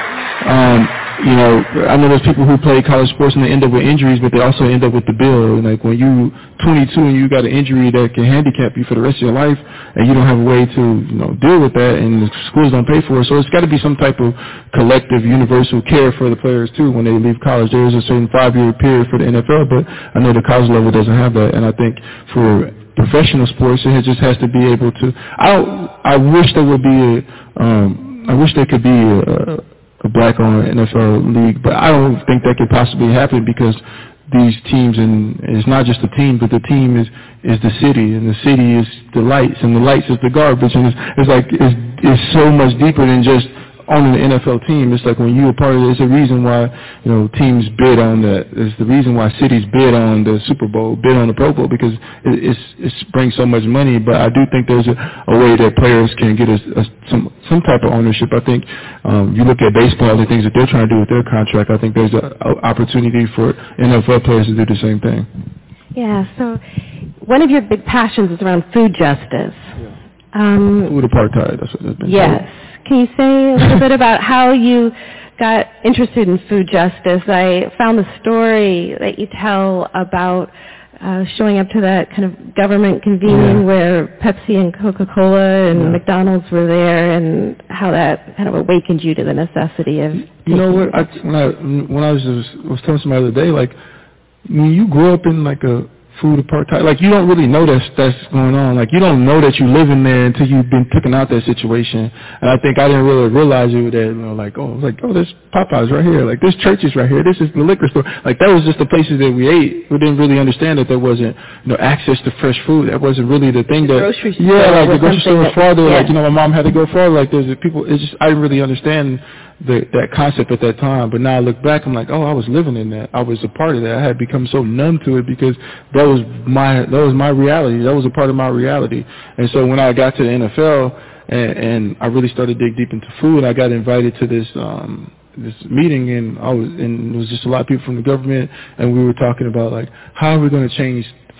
um, you know, I know there's people who play college sports and they end up with injuries, but they also end up with the bill. And like when you twenty-two and you got an injury that can handicap you for the rest of your life, and you don't have a way to, you know, deal with that, and the schools don't pay for it. So it's got to be some type of collective, universal care for the players too when they leave college. There is a certain five-year period for the N F L, but I know the college level doesn't have that. And I think for professional sports, it just has to be able to. I don't, I wish there would be a. Um, I wish there could be a. a black-owned N F L league, but I don't think that could possibly happen because these teams, and it's not just the team, but the team is, is the city, and the city is the lights, and the lights is the garbage, and it's, it's like, it's, it's so much deeper than just owning the N F L team. It's like when you're a part of it, it's a reason why, you know, teams bid on that. It's the reason why cities bid on the Super Bowl, bid on the Pro Bowl, because it it's, it brings so much money. But I do think there's a, a way that players can get a, a, some some type of ownership. I think um, you look at baseball, the things that they're trying to do with their contract, I think there's an opportunity for N F L players to do the same thing. Yeah, so one of your big passions is around food justice. Yeah. Um, food apartheid, that's what it's been Yes. called. Can you say a little bit about how you got interested in food justice? I found the story that you tell about uh, showing up to that kind of government convening yeah. where Pepsi and Coca-Cola and yeah. McDonald's were there, and how that kind of awakened you to the necessity of. You know what? I, when I when I was just, was telling somebody the other day, like when you grow up in like a food apartheid, like you don't really know that's that's going on. Like you don't know that you live in there until you've been taken out that situation. And I think I didn't really realize it that, you know, like oh, like oh, there's Popeyes right here, like there's churches right here, this is the liquor store. Like that was just the places that we ate. We didn't really understand that there wasn't, you know, access to fresh food. That wasn't really the thing. The that grocery store yeah, like the grocery store was farther. Yeah. Like you know, my mom had to go farther. Like there's people. It's just I didn't really understand The, that concept at that time, but now I look back, I'm like, oh, I was living in that. I was a part of that. I had become so numb to it because that was my that was my reality. That was a part of my reality. And so when I got to the N F L and, and I really started to dig deep into food, I got invited to this um, this meeting, and I was and it was just a lot of people from the government, and we were talking about like how are we going to change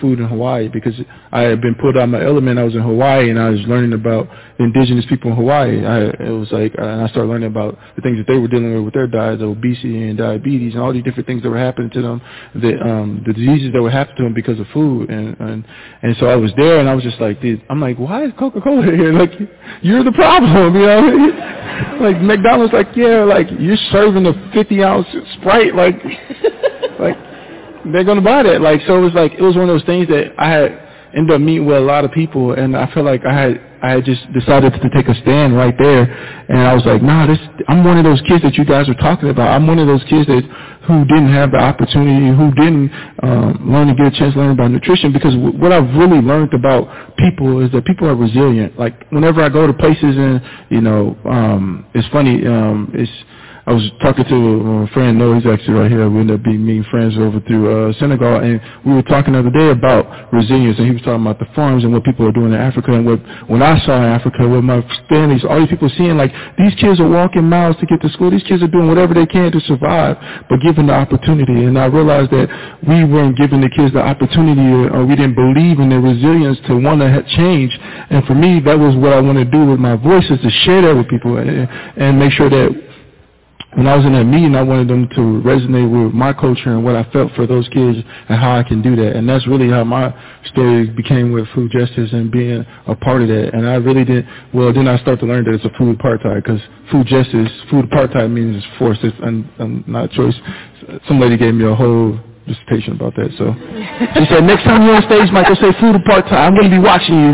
food in Hawaii because I had been put out of my element. I was in Hawaii and I was learning about the indigenous people in Hawaii. I, it was like, and I started learning about the things that they were dealing with with their diets, obesity and diabetes and all these different things that were happening to them, the um, the diseases that were happening to them because of food. And, and and so I was there and I was just like, dude, I'm like, why is Coca-Cola here? Like, you're the problem, you know? Like McDonald's, like, yeah, like you're serving a fifty ounce Sprite, like, like. They're going to buy that. Like, so it was like, it was one of those things that I had ended up meeting with a lot of people, and I felt like I had, I had just decided to take a stand right there, and I was like, nah, this, I'm one of those kids that you guys were talking about. I'm one of those kids that, who didn't have the opportunity, who didn't um, learn to get a chance to learn about nutrition, because w- what I've really learned about people is that people are resilient. Like, whenever I go to places and, you know, um, it's funny, um, it's, I was talking to a friend, Noah, he's actually right here. We ended up being meeting friends over through uh, Senegal, and we were talking the other day about resilience, and he was talking about the farms and what people are doing in Africa, and what when I saw in Africa, with my families, all these people seeing, like, these kids are walking miles to get to school. These kids are doing whatever they can to survive, but given the opportunity. And I realized that we weren't giving the kids the opportunity, or we didn't believe in their resilience to want to change. And for me, that was what I want to do with my voice, is to share that with people and, and make sure that when I was in that meeting, I wanted them to resonate with my culture and what I felt for those kids and how I can do that. And that's really how my story became with food justice and being a part of that. And I really did, well, then I started to learn that it's a food apartheid, because food justice, food apartheid means it's forced, it's un, un, not a choice. Some lady gave me a whole dissertation about that. So she said, next time you're on stage, Michael, say food apartheid. I'm going to be watching you.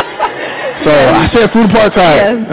So I said food apartheid. Yes.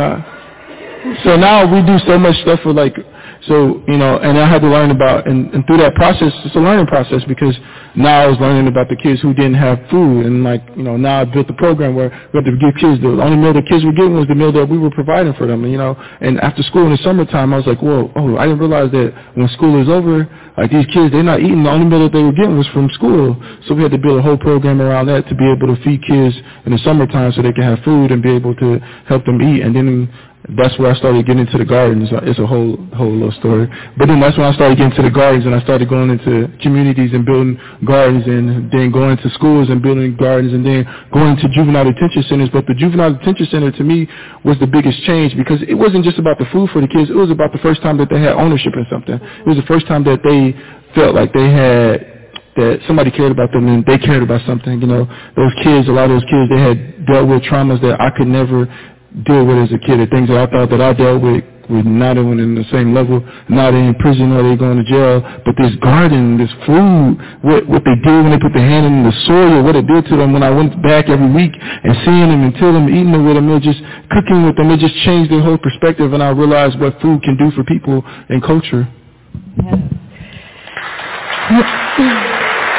Uh, so now we do so much stuff for, like, so, you know, and I had to learn about, and, and through that process, it's a learning process, because now I was learning about the kids who didn't have food, and, like, you know, now I built a program where we had to give kids, the only meal the kids were getting was the meal that we were providing for them, and, you know, and after school in the summertime, I was like, whoa, oh, I didn't realize that when school is over, like, these kids, they're not eating, the only meal that they were getting was from school, so we had to build a whole program around that to be able to feed kids in the summertime so they can have food and be able to help them eat. And then that's where I started getting into the gardens. It's a whole whole little story. But then that's when I started getting into the gardens, and I started going into communities and building gardens, and then going to schools and building gardens, and then going to juvenile detention centers. But the juvenile detention center, to me, was the biggest change, because it wasn't just about the food for the kids. It was about the first time that they had ownership in something. It was the first time that they felt like they had, that somebody cared about them and they cared about something. You know, those kids, a lot of those kids, they had dealt with traumas that I could never deal with as a kid, the things that I thought that I dealt with were not even in the same level, not in prison or they going to jail. But this garden, this food, what what they did when they put their hand in the soil, what it did to them when I went back every week and seeing them and till them, eating them with them, it just cooking with them, it just changed their whole perspective, and I realized what food can do for people and culture. Yeah.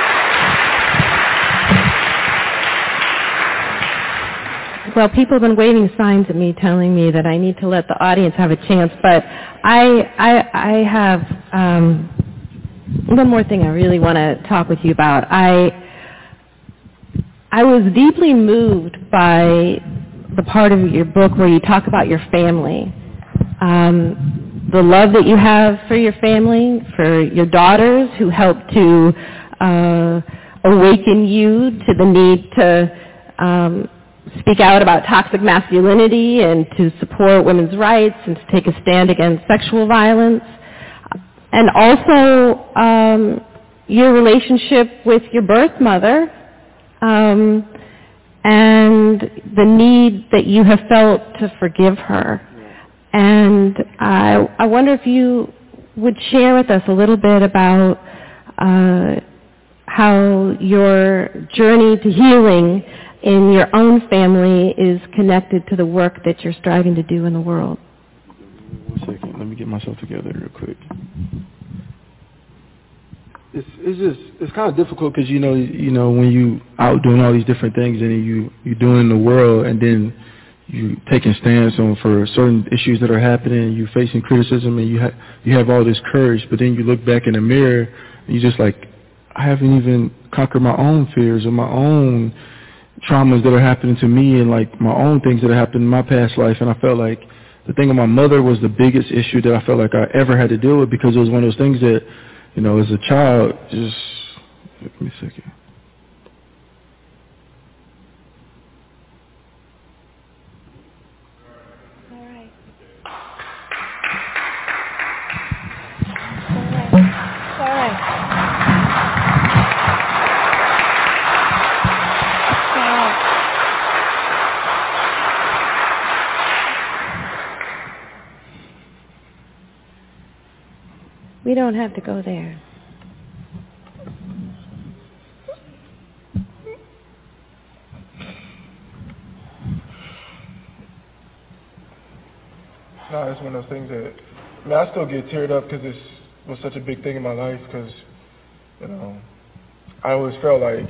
Well, people have been waving signs at me telling me that I need to let the audience have a chance, but I I, I have um, one more thing I really want to talk with you about. I I was deeply moved by the part of your book where you talk about your family, um, the love that you have for your family, for your daughters who helped to uh, awaken you to the need to um, speak out about toxic masculinity and to support women's rights and to take a stand against sexual violence. And also um, your relationship with your birth mother um, and the need that you have felt to forgive her. And I, I wonder if you would share with us a little bit about uh, how your journey to healing in your own family is connected to the work that you're striving to do in the world. One second, let me get myself together real quick. It's it's just it's kind of difficult because you know you know when you out doing all these different things and you you doing the world and then you taking stands on for certain issues that are happening, you facing criticism and you have you have all this courage, but then you look back in the mirror and you just like, I haven't even conquered my own fears or my own traumas that are happening to me and like my own things that have happened in my past life. And I felt like the thing of my mother was the biggest issue that I felt like I ever had to deal with, because it was one of those things that, you know, as a child, just, give me a second. We don't have to go there. No, it's one of those things that, I mean, I still get teared up because it was such a big thing in my life because, you know, I always felt like,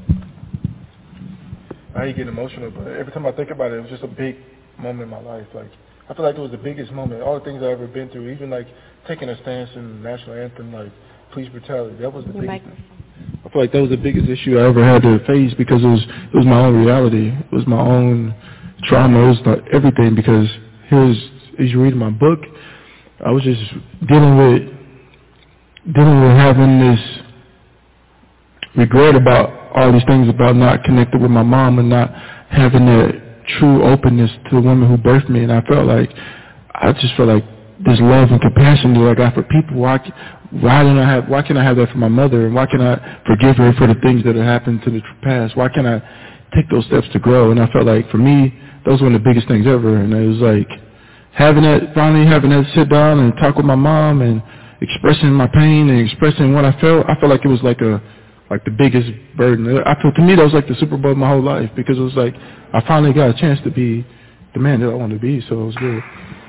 I hate getting emotional, but every time I think about it, it was just a big moment in my life. Like, I feel like it was the biggest moment. All the things I've ever been through, even like taking a stance in the national anthem, like police brutality, that was the Your biggest thing. I feel like that was the biggest issue I ever had to face because it was it was my own reality. It was my own trauma. It was like everything because here's, as you read in my book, I was just dealing with dealing with having this regret about all these things about not connected with my mom and not having that true openness to the woman who birthed me. And I felt like, I just felt like this love and compassion that I got for people. Why, why didn't I have, why can't I have that for my mother? And why can't I forgive her for the things that have happened to the past? Why can't I take those steps to grow? And I felt like for me, that was one of the biggest things ever. And it was like having that, finally having that sit down and talk with my mom and expressing my pain and expressing what I felt. I felt like it was like a, like the biggest burden. I feel, to me, that was like the Super Bowl of my whole life because it was like I finally got a chance to be the man that I wanted to be, so it was good.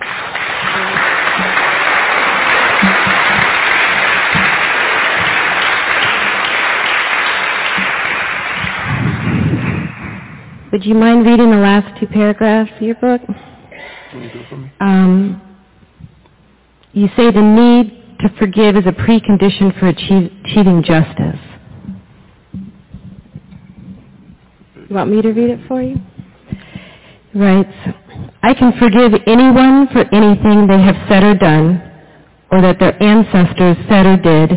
Would you mind reading the last two paragraphs of your book? What do you do for me? Um, you say the need to forgive is a precondition for achieve, achieving justice. You want me to read it for you? He writes, I can forgive anyone for anything they have said or done, or that their ancestors said or did,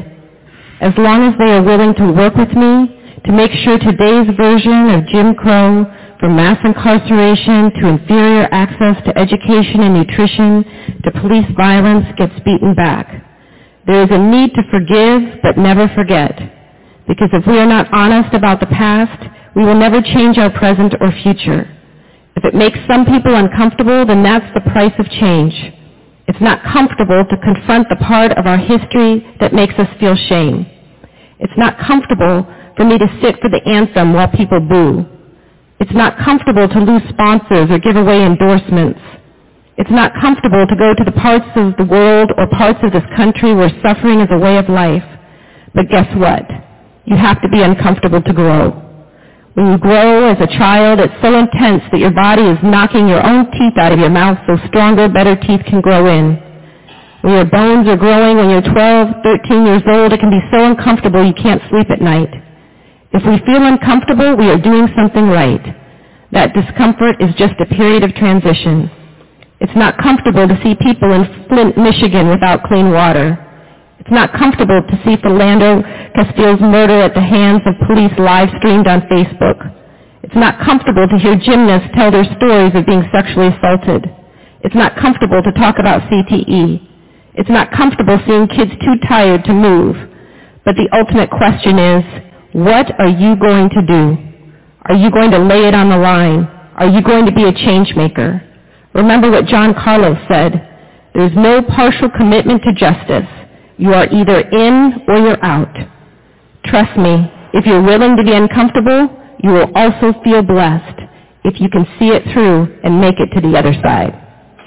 as long as they are willing to work with me to make sure today's version of Jim Crow, from mass incarceration to inferior access to education and nutrition to police violence, gets beaten back. There is a need to forgive but never forget, because if we are not honest about the past, we will never change our present or future. If it makes some people uncomfortable, then that's the price of change. It's not comfortable to confront the part of our history that makes us feel shame. It's not comfortable for me to sit for the anthem while people boo. It's not comfortable to lose sponsors or give away endorsements. It's not comfortable to go to the parts of the world or parts of this country where suffering is a way of life. But guess what? You have to be uncomfortable to grow. When you grow as a child, it's so intense that your body is knocking your own teeth out of your mouth so stronger, better teeth can grow in. When your bones are growing when you're twelve, thirteen years old, it can be so uncomfortable you can't sleep at night. If we feel uncomfortable, we are doing something right. That discomfort is just a period of transition. It's not comfortable to see people in Flint, Michigan without clean water. It's not comfortable to see Philando Castile's murder at the hands of police live-streamed on Facebook. It's not comfortable to hear gymnasts tell their stories of being sexually assaulted. It's not comfortable to talk about C T E. It's not comfortable seeing kids too tired to move. But the ultimate question is, what are you going to do? Are you going to lay it on the line? Are you going to be a change maker? Remember what John Carlos said, there's no partial commitment to justice. You are either in or you're out. Trust me, if you're willing to be uncomfortable, you will also feel blessed if you can see it through and make it to the other side.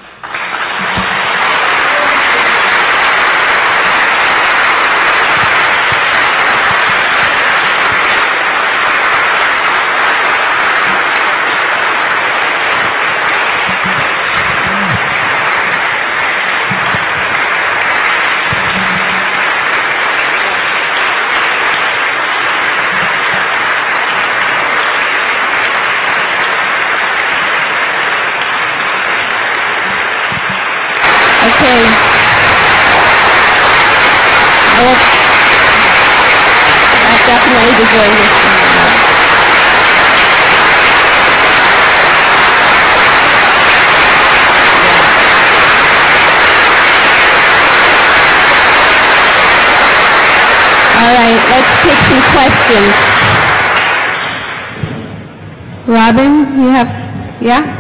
Robin, you have, yeah?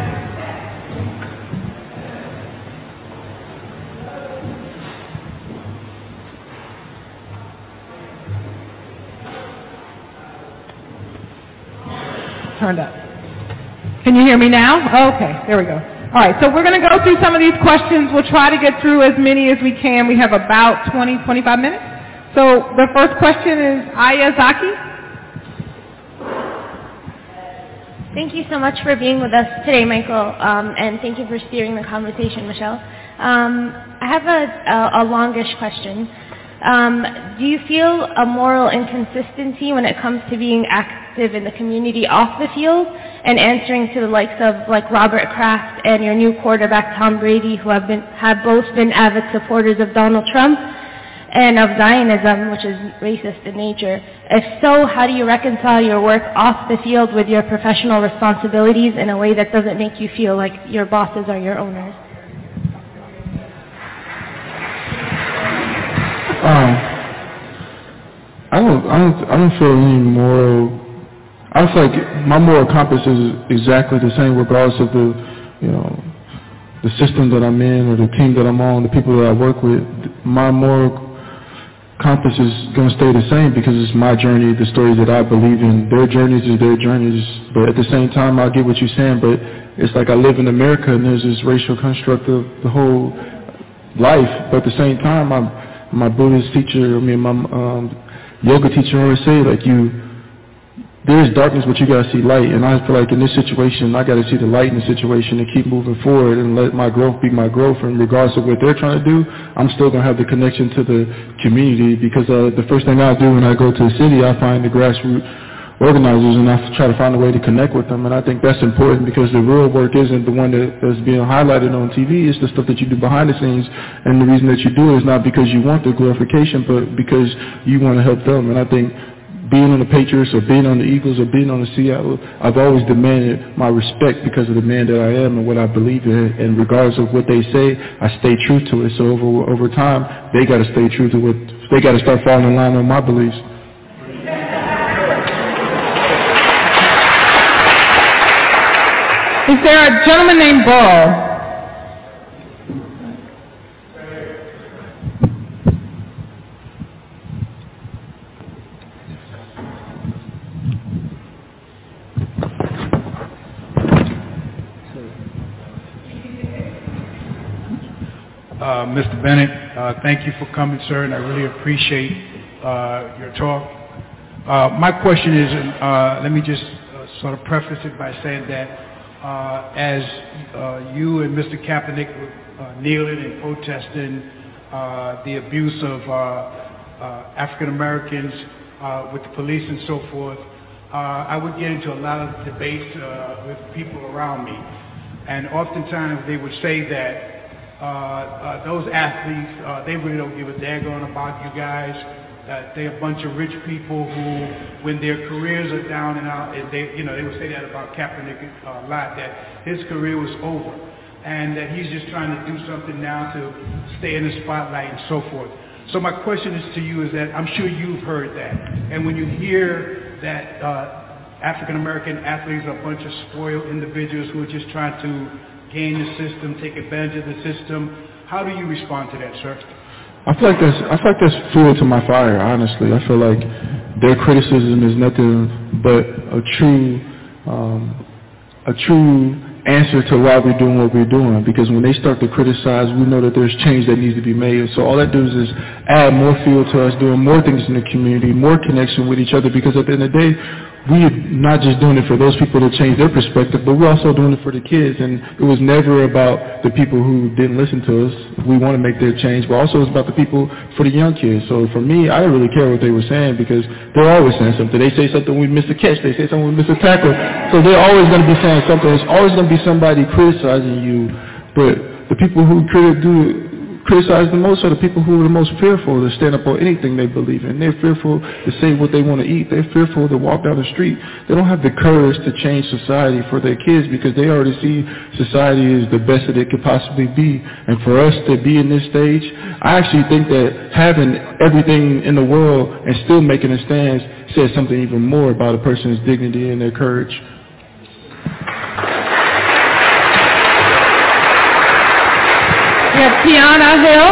turned up. Can you hear me now? Okay, there we go. All right, so we're going to go through some of these questions. We'll try to get through as many as we can. We have about twenty, twenty-five minutes. So the first question is Aya Zaki. Thank you so much for being with us today, Michael, um, and thank you for steering the conversation, Michelle. Um, I have a, a, a longish question. Um, do you feel a moral inconsistency when it comes to being active in the community off the field and answering to the likes of like Robert Kraft and your new quarterback Tom Brady, who have been have both been avid supporters of Donald Trump and of Zionism, which is racist in nature? If so, how do you reconcile your work off the field with your professional responsibilities in a way that doesn't make you feel like your bosses are your owners? Um, I don't, I don't, I don't feel any moral. I feel like my moral compass is exactly the same, regardless of the, you know, the system that I'm in or the team that I'm on, the people that I work with. My moral compass is going to stay the same because it's my journey, the stories that I believe in. Their journeys is their journeys, but at the same time, I get what you're saying. But it's like I live in America, and there's this racial construct of the whole life. But at the same time, I'm my Buddhist teacher, I mean, my um, yoga teacher always say, like, you, there is darkness, but you got to see light. And I feel like in this situation, I got to see the light in the situation and keep moving forward and let my growth be my growth. And regardless of what they're trying to do, I'm still going to have the connection to the community because uh, the first thing I do when I go to the city, I find the grassroots organizers and I try to find a way to connect with them. And I think that's important because the real work isn't the one that is being highlighted on T V. It's the stuff that you do behind the scenes. And the reason that you do it is not because you want the glorification, but because you want to help them. And I think being on the Patriots or being on the Eagles or being on the Seattle, I've always demanded my respect because of the man that I am and what I believe in. And regardless of what they say, I stay true to it. So over over time, they got to stay true to what they got to start falling in line with my beliefs. Is there a gentleman named Burl? Uh, Mister Bennett, uh, thank you for coming, sir, and I really appreciate uh, your talk. Uh, my question is, uh, let me just uh, sort of preface it by saying that Uh, as uh, you and Mister Kaepernick were uh, kneeling and protesting uh, the abuse of uh, uh, African Americans uh, with the police and so forth, uh, I would get into a lot of debates uh, with people around me. And oftentimes they would say that uh, uh, those athletes, uh, they really don't give a daggone about you guys. Uh, they're a bunch of rich people who, when their careers are down and out, and they, you know, they would say that about Kaepernick a lot, that his career was over, and that he's just trying to do something now to stay in the spotlight and so forth. So my question is to you is that I'm sure you've heard that, and when you hear that uh, African American athletes are a bunch of spoiled individuals who are just trying to game the system, take advantage of the system, how do you respond to that, sir? I feel like that's I feel like that's fuel to my fire, honestly. I feel like their criticism is nothing but a true um, a true answer to why we're doing what we're doing. Because when they start to criticize, we know that there's change that needs to be made. So all that does is add more fuel to us doing more things in the community, more connection with each other. Because at the end of the day, we're not just doing it for those people to change their perspective, but we're also doing it for the kids. And it was never about the people who didn't listen to us. We want to make their change, but also it's about the people for the young kids. So for me, I didn't really care what they were saying because they're always saying something. They say something, we miss a catch. They say something, we miss a tackle. So they're always going to be saying something. It's always going to be somebody criticizing you. But the people who crit- do criticize the most are the people who are the most fearful to stand up on anything they believe in. They're fearful to say what they want to eat. They're fearful to walk down the street. They don't have the courage to change society for their kids because they already see society as the best that it could possibly be. And for us to be in this stage, I actually think that having everything in the world and still making a stand says something even more about a person's dignity and their courage. We have Tiana Hill.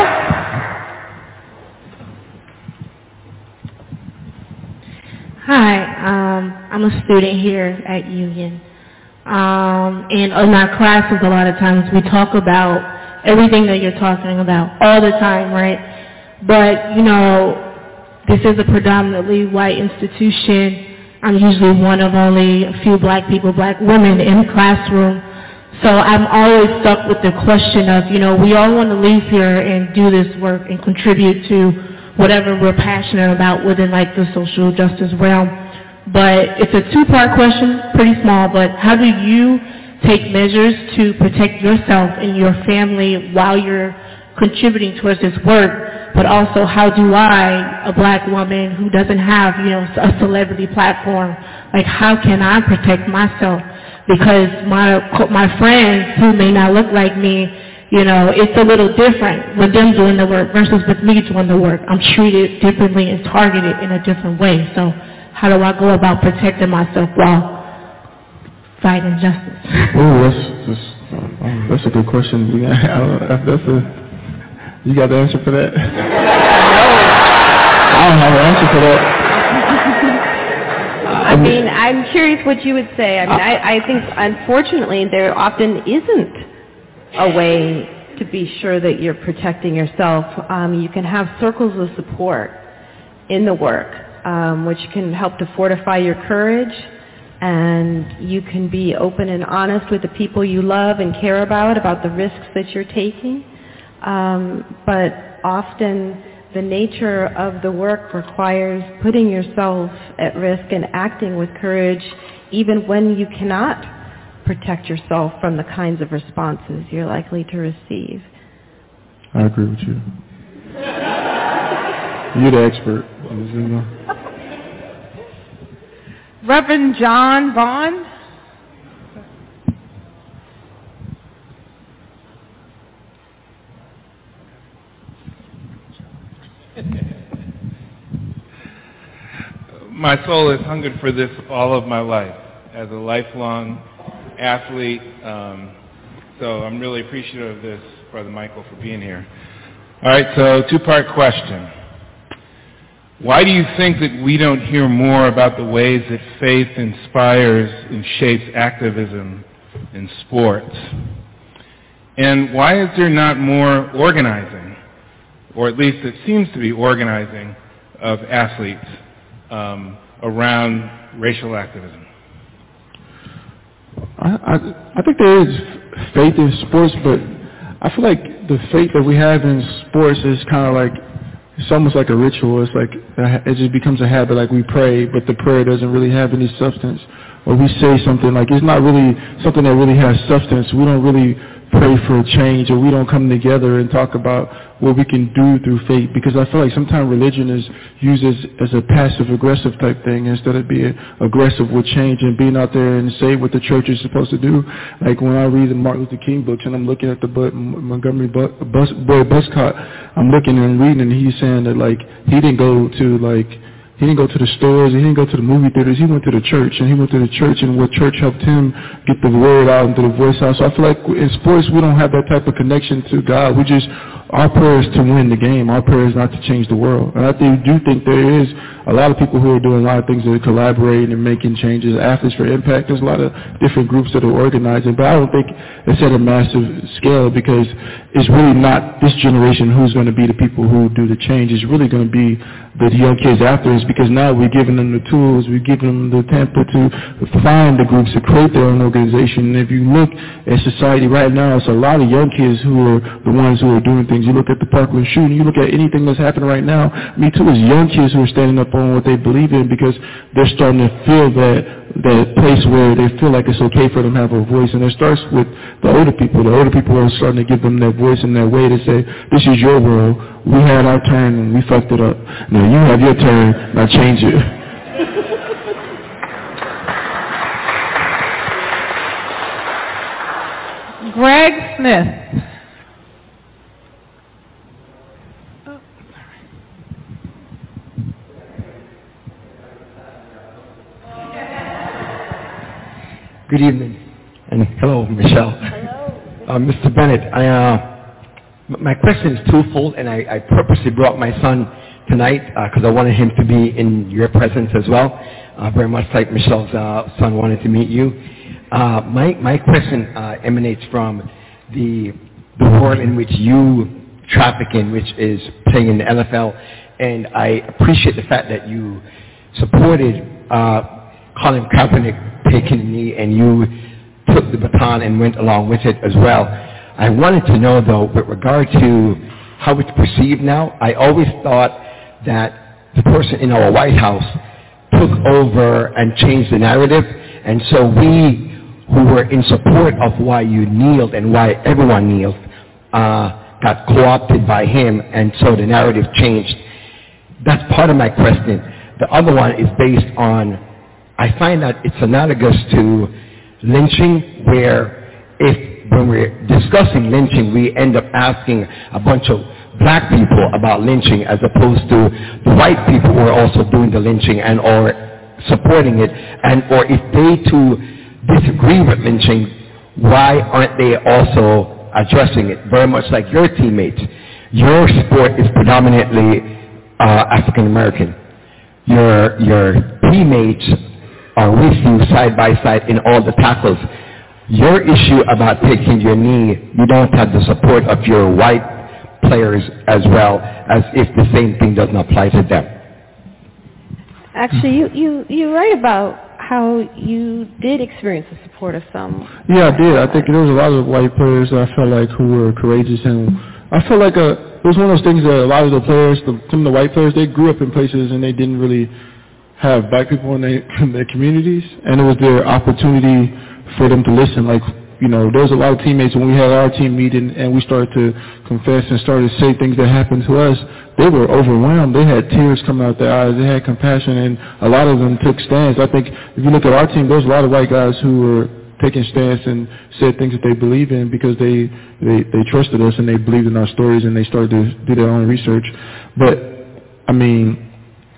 Hi. Um, I'm a student here at Union. Um, and in our classes, a lot of times we talk about everything that you're talking about all the time, right? But, you know, this is a predominantly white institution. I'm usually one of only a few black people, black women in the classroom. So I'm always stuck with the question of, you know, we all want to leave here and do this work and contribute to whatever we're passionate about within like the social justice realm. But it's a two-part question, pretty small, but how do you take measures to protect yourself and your family while you're contributing towards this work? But also, how do I, a black woman who doesn't have, you know, a celebrity platform, like how can I protect myself? Because my my friends who may not look like me, you know, it's a little different with them doing the work versus with me doing the work. I'm treated differently and targeted in a different way. So how do I go about protecting myself while fighting justice? Oh, that's, that's, uh, that's a good question. Yeah, that's a... You got the answer for that? No. I don't have an answer for that. I mean, I'm curious what you would say. I mean, I, I think, unfortunately, there often isn't a way to be sure that you're protecting yourself. Um, you can have circles of support in the work, um, which can help to fortify your courage, and you can be open and honest with the people you love and care about, about the risks that you're taking. Um, but often the nature of the work requires putting yourself at risk and acting with courage even when you cannot protect yourself from the kinds of responses you're likely to receive. I agree with you. You're the expert. Reverend John Vaughn. My soul has hungered for this all of my life as a lifelong athlete. Um, so I'm really appreciative of this, Brother Michael, for being here. All right, so two-part question. Why do you think that we don't hear more about the ways that faith inspires and shapes activism in sports? And why is there not more organizing, or at least it seems to be organizing, of athletes um, around racial activism? I, I, I think there is faith in sports, but I feel like the faith that we have in sports is kind of like, it's almost like a ritual. It's like, it just becomes a habit, like we pray, but the prayer doesn't really have any substance. Or we say something like, it's not really something that really has substance. We don't really pray for a change, or we don't come together and talk about what we can do through faith, because I feel like sometimes religion is used as, as a passive-aggressive type thing instead of being aggressive with change and being out there and say what the church is supposed to do. Like when I read the Martin Luther King books and I'm looking at the Bu- Montgomery Bu- Bus, Boy Buscott, I'm looking and reading, and he's saying that like he didn't go to like He didn't go to the stores, he didn't go to the movie theaters, he went to the church, and he went to the church, and what church helped him get the word out and get the voice out. So I feel like in sports, we don't have that type of connection to God. We just, our prayer is to win the game. Our prayer is not to change the world. And I think, do think there is a lot of people who are doing a lot of things that are collaborating and making changes. Athletes for Impact, there's a lot of different groups that are organizing, but I don't think it's at a massive scale, because it's really not this generation who's going to be the people who do the change. It's really going to be the young kids after us, because now we're giving them the tools, we're giving them the template to find the groups, to create their own organization. And if you look at society right now, it's a lot of young kids who are the ones who are doing things. You look at the Parkland shooting, you look at anything that's happening right now, Me Too, is young kids who are standing up on what they believe in, because they're starting to feel that that place where they feel like it's okay for them to have a voice. And it starts with the older people. The older people are starting to give them their voice and their way to say, this is your world. We had our turn and we fucked it up. Now you have your turn, now change it. Greg Smith. Good evening, and hello, Michelle. Hello. Uh, Mister Bennett, I, uh, m- my question is twofold, and I, I purposely brought my son tonight because uh, I wanted him to be in your presence as well. uh, very much like Michelle's uh, son wanted to meet you. Uh, my, my question uh, emanates from the, the world in which you traffic in, which is playing in the N F L, and I appreciate the fact that you supported uh, Colin Kaepernick taking the knee, and you took the baton and went along with it as well. I wanted to know, though, with regard to how it's perceived now, I always thought that the person in our White House took over and changed the narrative, and so we who were in support of why you kneeled and why everyone kneeled uh, got co-opted by him, and so the narrative changed. That's part of my question. The other one is based on, I find that it's analogous to lynching, where if when we're discussing lynching, we end up asking a bunch of black people about lynching as opposed to the white people who are also doing the lynching and or supporting it, and or if they too disagree with lynching, why aren't they also addressing it? Very much like your teammates. Your sport is predominantly uh, African American. Your your teammates are with you side by side in all the tackles. Your issue about taking your knee, you don't have the support of your white players as well, as if the same thing doesn't apply to them. Actually, you, you, you write about how you did experience the support of some. Yeah, I did. I think there was a lot of white players that I felt like who were courageous, and I felt like a, it was one of those things that a lot of the players, the, some of the white players, they grew up in places and they didn't really have black people in their, in their communities, and it was their opportunity for them to listen. Like, you know, there was a lot of teammates when we had our team meeting and we started to confess and started to say things that happened to us. They were overwhelmed. They had tears coming out their eyes. They had compassion, and a lot of them took stands. I think if you look at our team, there's a lot of white guys who were taking stands and said things that they believe in because they, they, they trusted us and they believed in our stories, and they started to do their own research. But, I mean,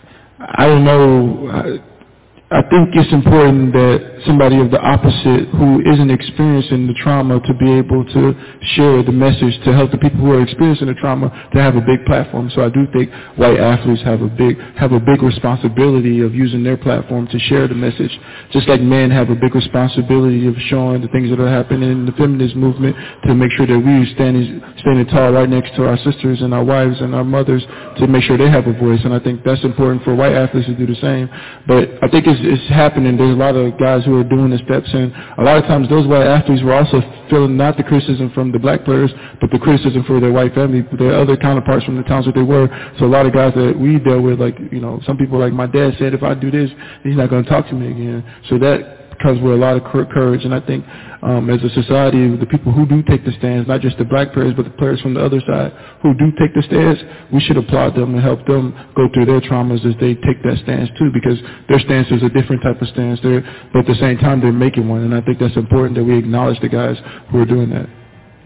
I don't know. I, I think it's important that somebody of the opposite who isn't experiencing the trauma to be able to share the message to help the people who are experiencing the trauma to have a big platform. So I do think white athletes have a big have a big responsibility of using their platform to share the message, just like men have a big responsibility of showing the things that are happening in the feminist movement to make sure that we are standing standing tall right next to our sisters and our wives and our mothers to make sure they have a voice. And I think that's important for white athletes to do the same. But I think it's it's happening. There's a lot of guys who are doing the steps, and a lot of times those white athletes were also feeling not the criticism from the black players, but the criticism for their white family, their other counterparts from the towns that they were. So a lot of guys that we dealt with, like, you know, some people like my dad said, if I do this, he's not going to talk to me again. So that comes with a lot of courage, and I think um, as a society, the people who do take the stands, not just the black players, but the players from the other side who do take the stands, we should applaud them and help them go through their traumas as they take that stance too, because their stance is a different type of stance, they're, but at the same time they're making one, and I think that's important that we acknowledge the guys who are doing that.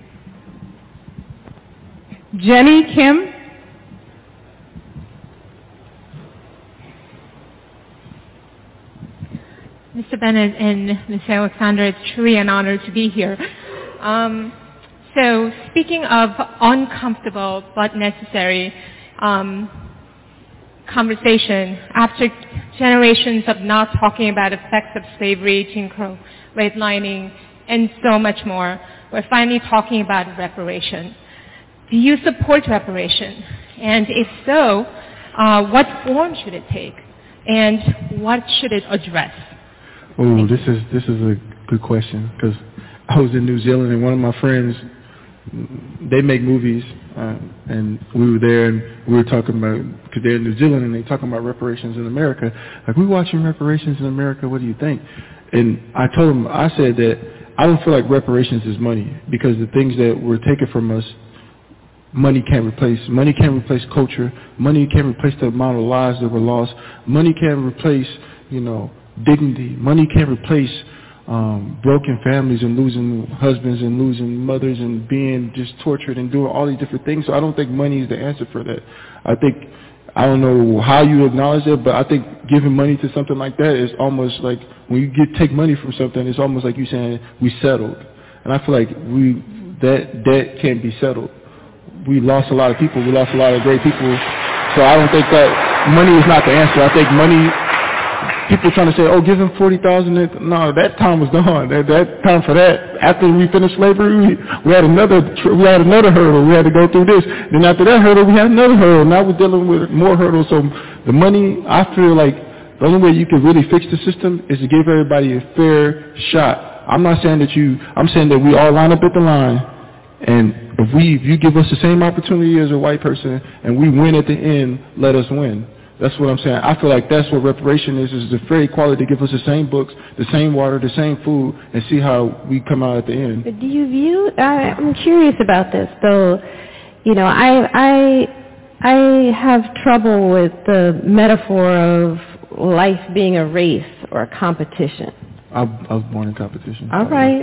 Jenny Kim. Mister Bennett and Miz Alexander, it's truly an honor to be here. Um, so speaking of uncomfortable but necessary um, conversation, after generations of not talking about effects of slavery, Jim Crow, redlining, and so much more, we're finally talking about reparation. Do you support reparation? And if so, uh, what form should it take? And what should it address? Oh, this is this is a good question, because I was in New Zealand and one of my friends, they make movies, uh, and we were there and we were talking about, because they're in New Zealand and they're talking about reparations in America. Like, we watching reparations in America, what do you think? And I told them, I said that I don't feel like reparations is money, because the things that were taken from us, money can't replace. Money can't replace culture. Money can't replace the amount of lives that were lost. Money can't replace, you know, dignity. Money can't replace um, broken families and losing husbands and losing mothers and being just tortured and doing all these different things. So I don't think money is the answer for that. I think, I don't know how you acknowledge it, but I think giving money to something like that is almost like, when you get take money from something, it's almost like you saying we settled. And I feel like we that debt can't be settled. We lost a lot of people. We lost a lot of great people. So I don't think that money is not the answer. I think money people trying to say, oh, give him forty thousand dollars. No, that time was gone. That, that time for that. After we finished slavery, we, we had another we had another hurdle. We had to go through this. Then after that hurdle, we had another hurdle. Now we're dealing with more hurdles. So the money, I feel like the only way you can really fix the system is to give everybody a fair shot. I'm not saying that you, I'm saying that we all line up at the line, and if we, if you give us the same opportunity as a white person, and we win at the end, let us win. That's what I'm saying. I feel like that's what reparation is, is the fair equality to give us the same books, the same water, the same food, and see how we come out at the end. But do you view, uh, I'm curious about this, though, you know, I, I, I have trouble with the metaphor of life being a race or a competition. I, I was born in competition. All right.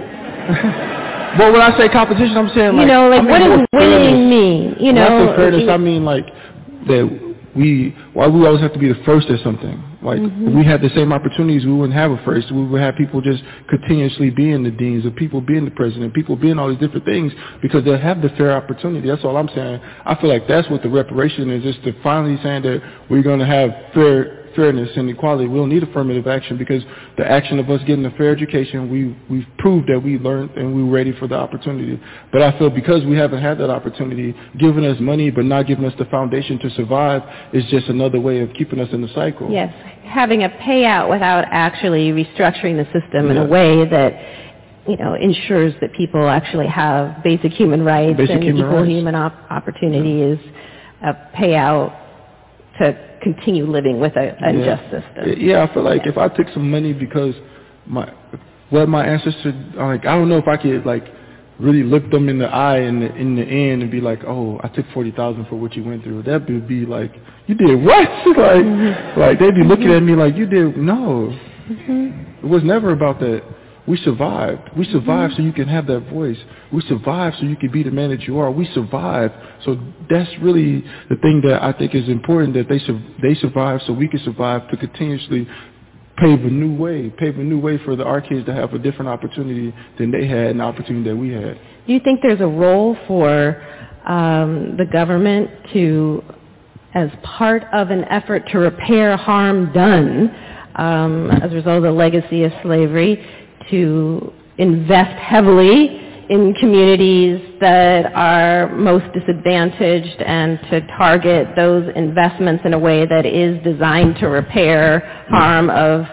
Well, when I say competition, I'm saying like... You know, like, I mean, what does winning fairness. mean? You When know... I say fairness, I mean like that we... Why we always have to be the first at something. Like, Mm-hmm. if we had the same opportunities, we wouldn't have a first. We would have people just continuously being the deans, or people being the president, people being all these different things, because they'll have the fair opportunity. That's all I'm saying. I feel like that's what the reparation is, just to finally saying that we're going to have fair... fairness and equality. We don't need affirmative action, because the action of us getting a fair education, we, we've proved that we learned and we were ready for the opportunity. But I feel because we haven't had that opportunity, giving us money but not giving us the foundation to survive is just another way of keeping us in the cycle. Yes, having a payout without actually restructuring the system in Yeah. a way that, you know, ensures that people actually have basic human rights Basic and human equal rights. human op- opportunity is a payout to continue living with an unjust yeah. system. Yeah, I feel like if I took some money because my what my ancestors, like, I don't know if I could like really look them in the eye in the in the end and be like, oh, I took forty thousand for what you went through. That would be like, you did what? like, Mm-hmm. like they'd be looking at me like, you did no. Mm-hmm. It was never about that. We survived. We survived mm-hmm. so you can have that voice. We survived so you can be the man that you are. We survived. So that's really the thing that I think is important, that they su- they survived so we can survive, to continuously pave a new way, pave a new way for the, our kids to have a different opportunity than they had and the opportunity that we had. Do you think there's a role for um, the government to, as part of an effort to repair harm done um, as a result of the legacy of slavery, to invest heavily in communities that are most disadvantaged and to target those investments in a way that is designed to repair harm of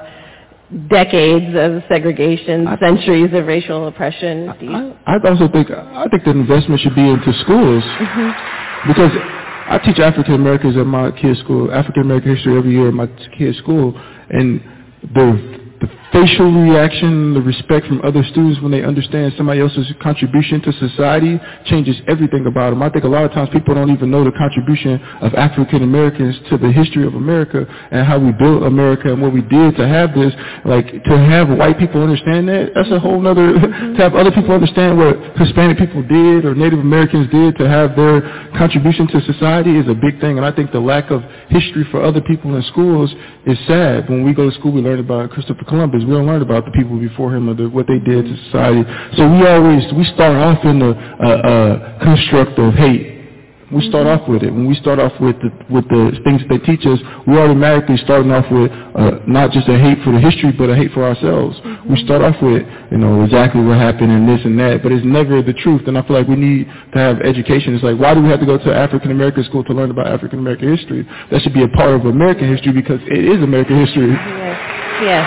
decades of segregation, centuries of racial oppression? Do you... I, I also think I think the investment should be into schools, mm-hmm. because I teach African Americans at my kids' school, African American history every year at my kids' school, and the The facial reaction, the respect from other students when they understand somebody else's contribution to society changes everything about them. I think a lot of times people don't even know the contribution of African Americans to the history of America and how we built America and what we did to have this. Like, to have white people understand that, that's a whole nother, to have other people understand what Hispanic people did or Native Americans did to have their contribution to society is a big thing. And I think the lack of history for other people in schools is sad. When we go to school, we learn about Christopher Columbus. We don't learn about the people before him or the, what they did to society. So we always, we start off in the uh, uh, construct of hate. We start off with it. When we start off with the, with the things that they teach us, we automatically starting off with uh, not just a hate for the history, but a hate for ourselves. Mm-hmm. We start off with, you know, exactly what happened and this and that, but it's never the truth. And I feel like we need to have education. It's like, why do we have to go to African American school to learn about African American history? That should be a part of American history, because it is American history. Yes. Yes.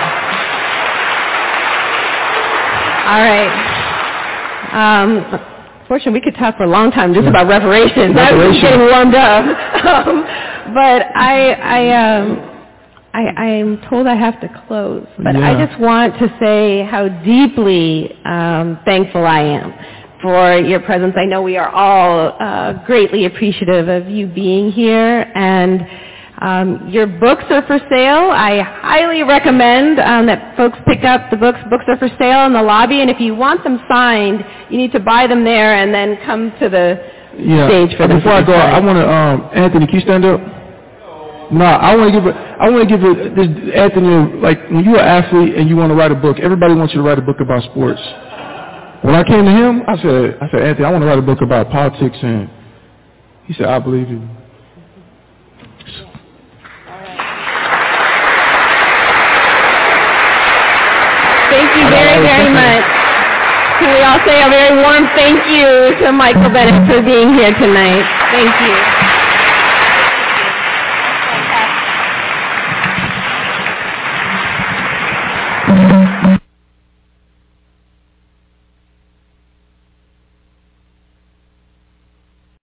All right. Um, Fortunately, we could talk for a long time just about reparations. I was getting warmed up. Um, but I, I, um, I, I'm told I have to close. But yeah. I just want to say how deeply um, thankful I am for your presence. I know we are all uh, greatly appreciative of you being here, and Um, your books are for sale. I highly recommend um, that folks pick up the books. Books are for sale in the lobby, and if you want them signed, you need to buy them there and then come to the yeah. stage for them. Before I go, I want to, um, Anthony, can you stand up? No, I want to give it, I want to give it, this, Anthony, like, when you're an athlete and you want to write a book, everybody wants you to write a book about sports. When I came to him, I said, I said, Anthony, I want to write a book about politics, and he said, I believe you. Thank you very, very much. Can we all say a very warm thank you to Michael Bennett for being here tonight? Thank you.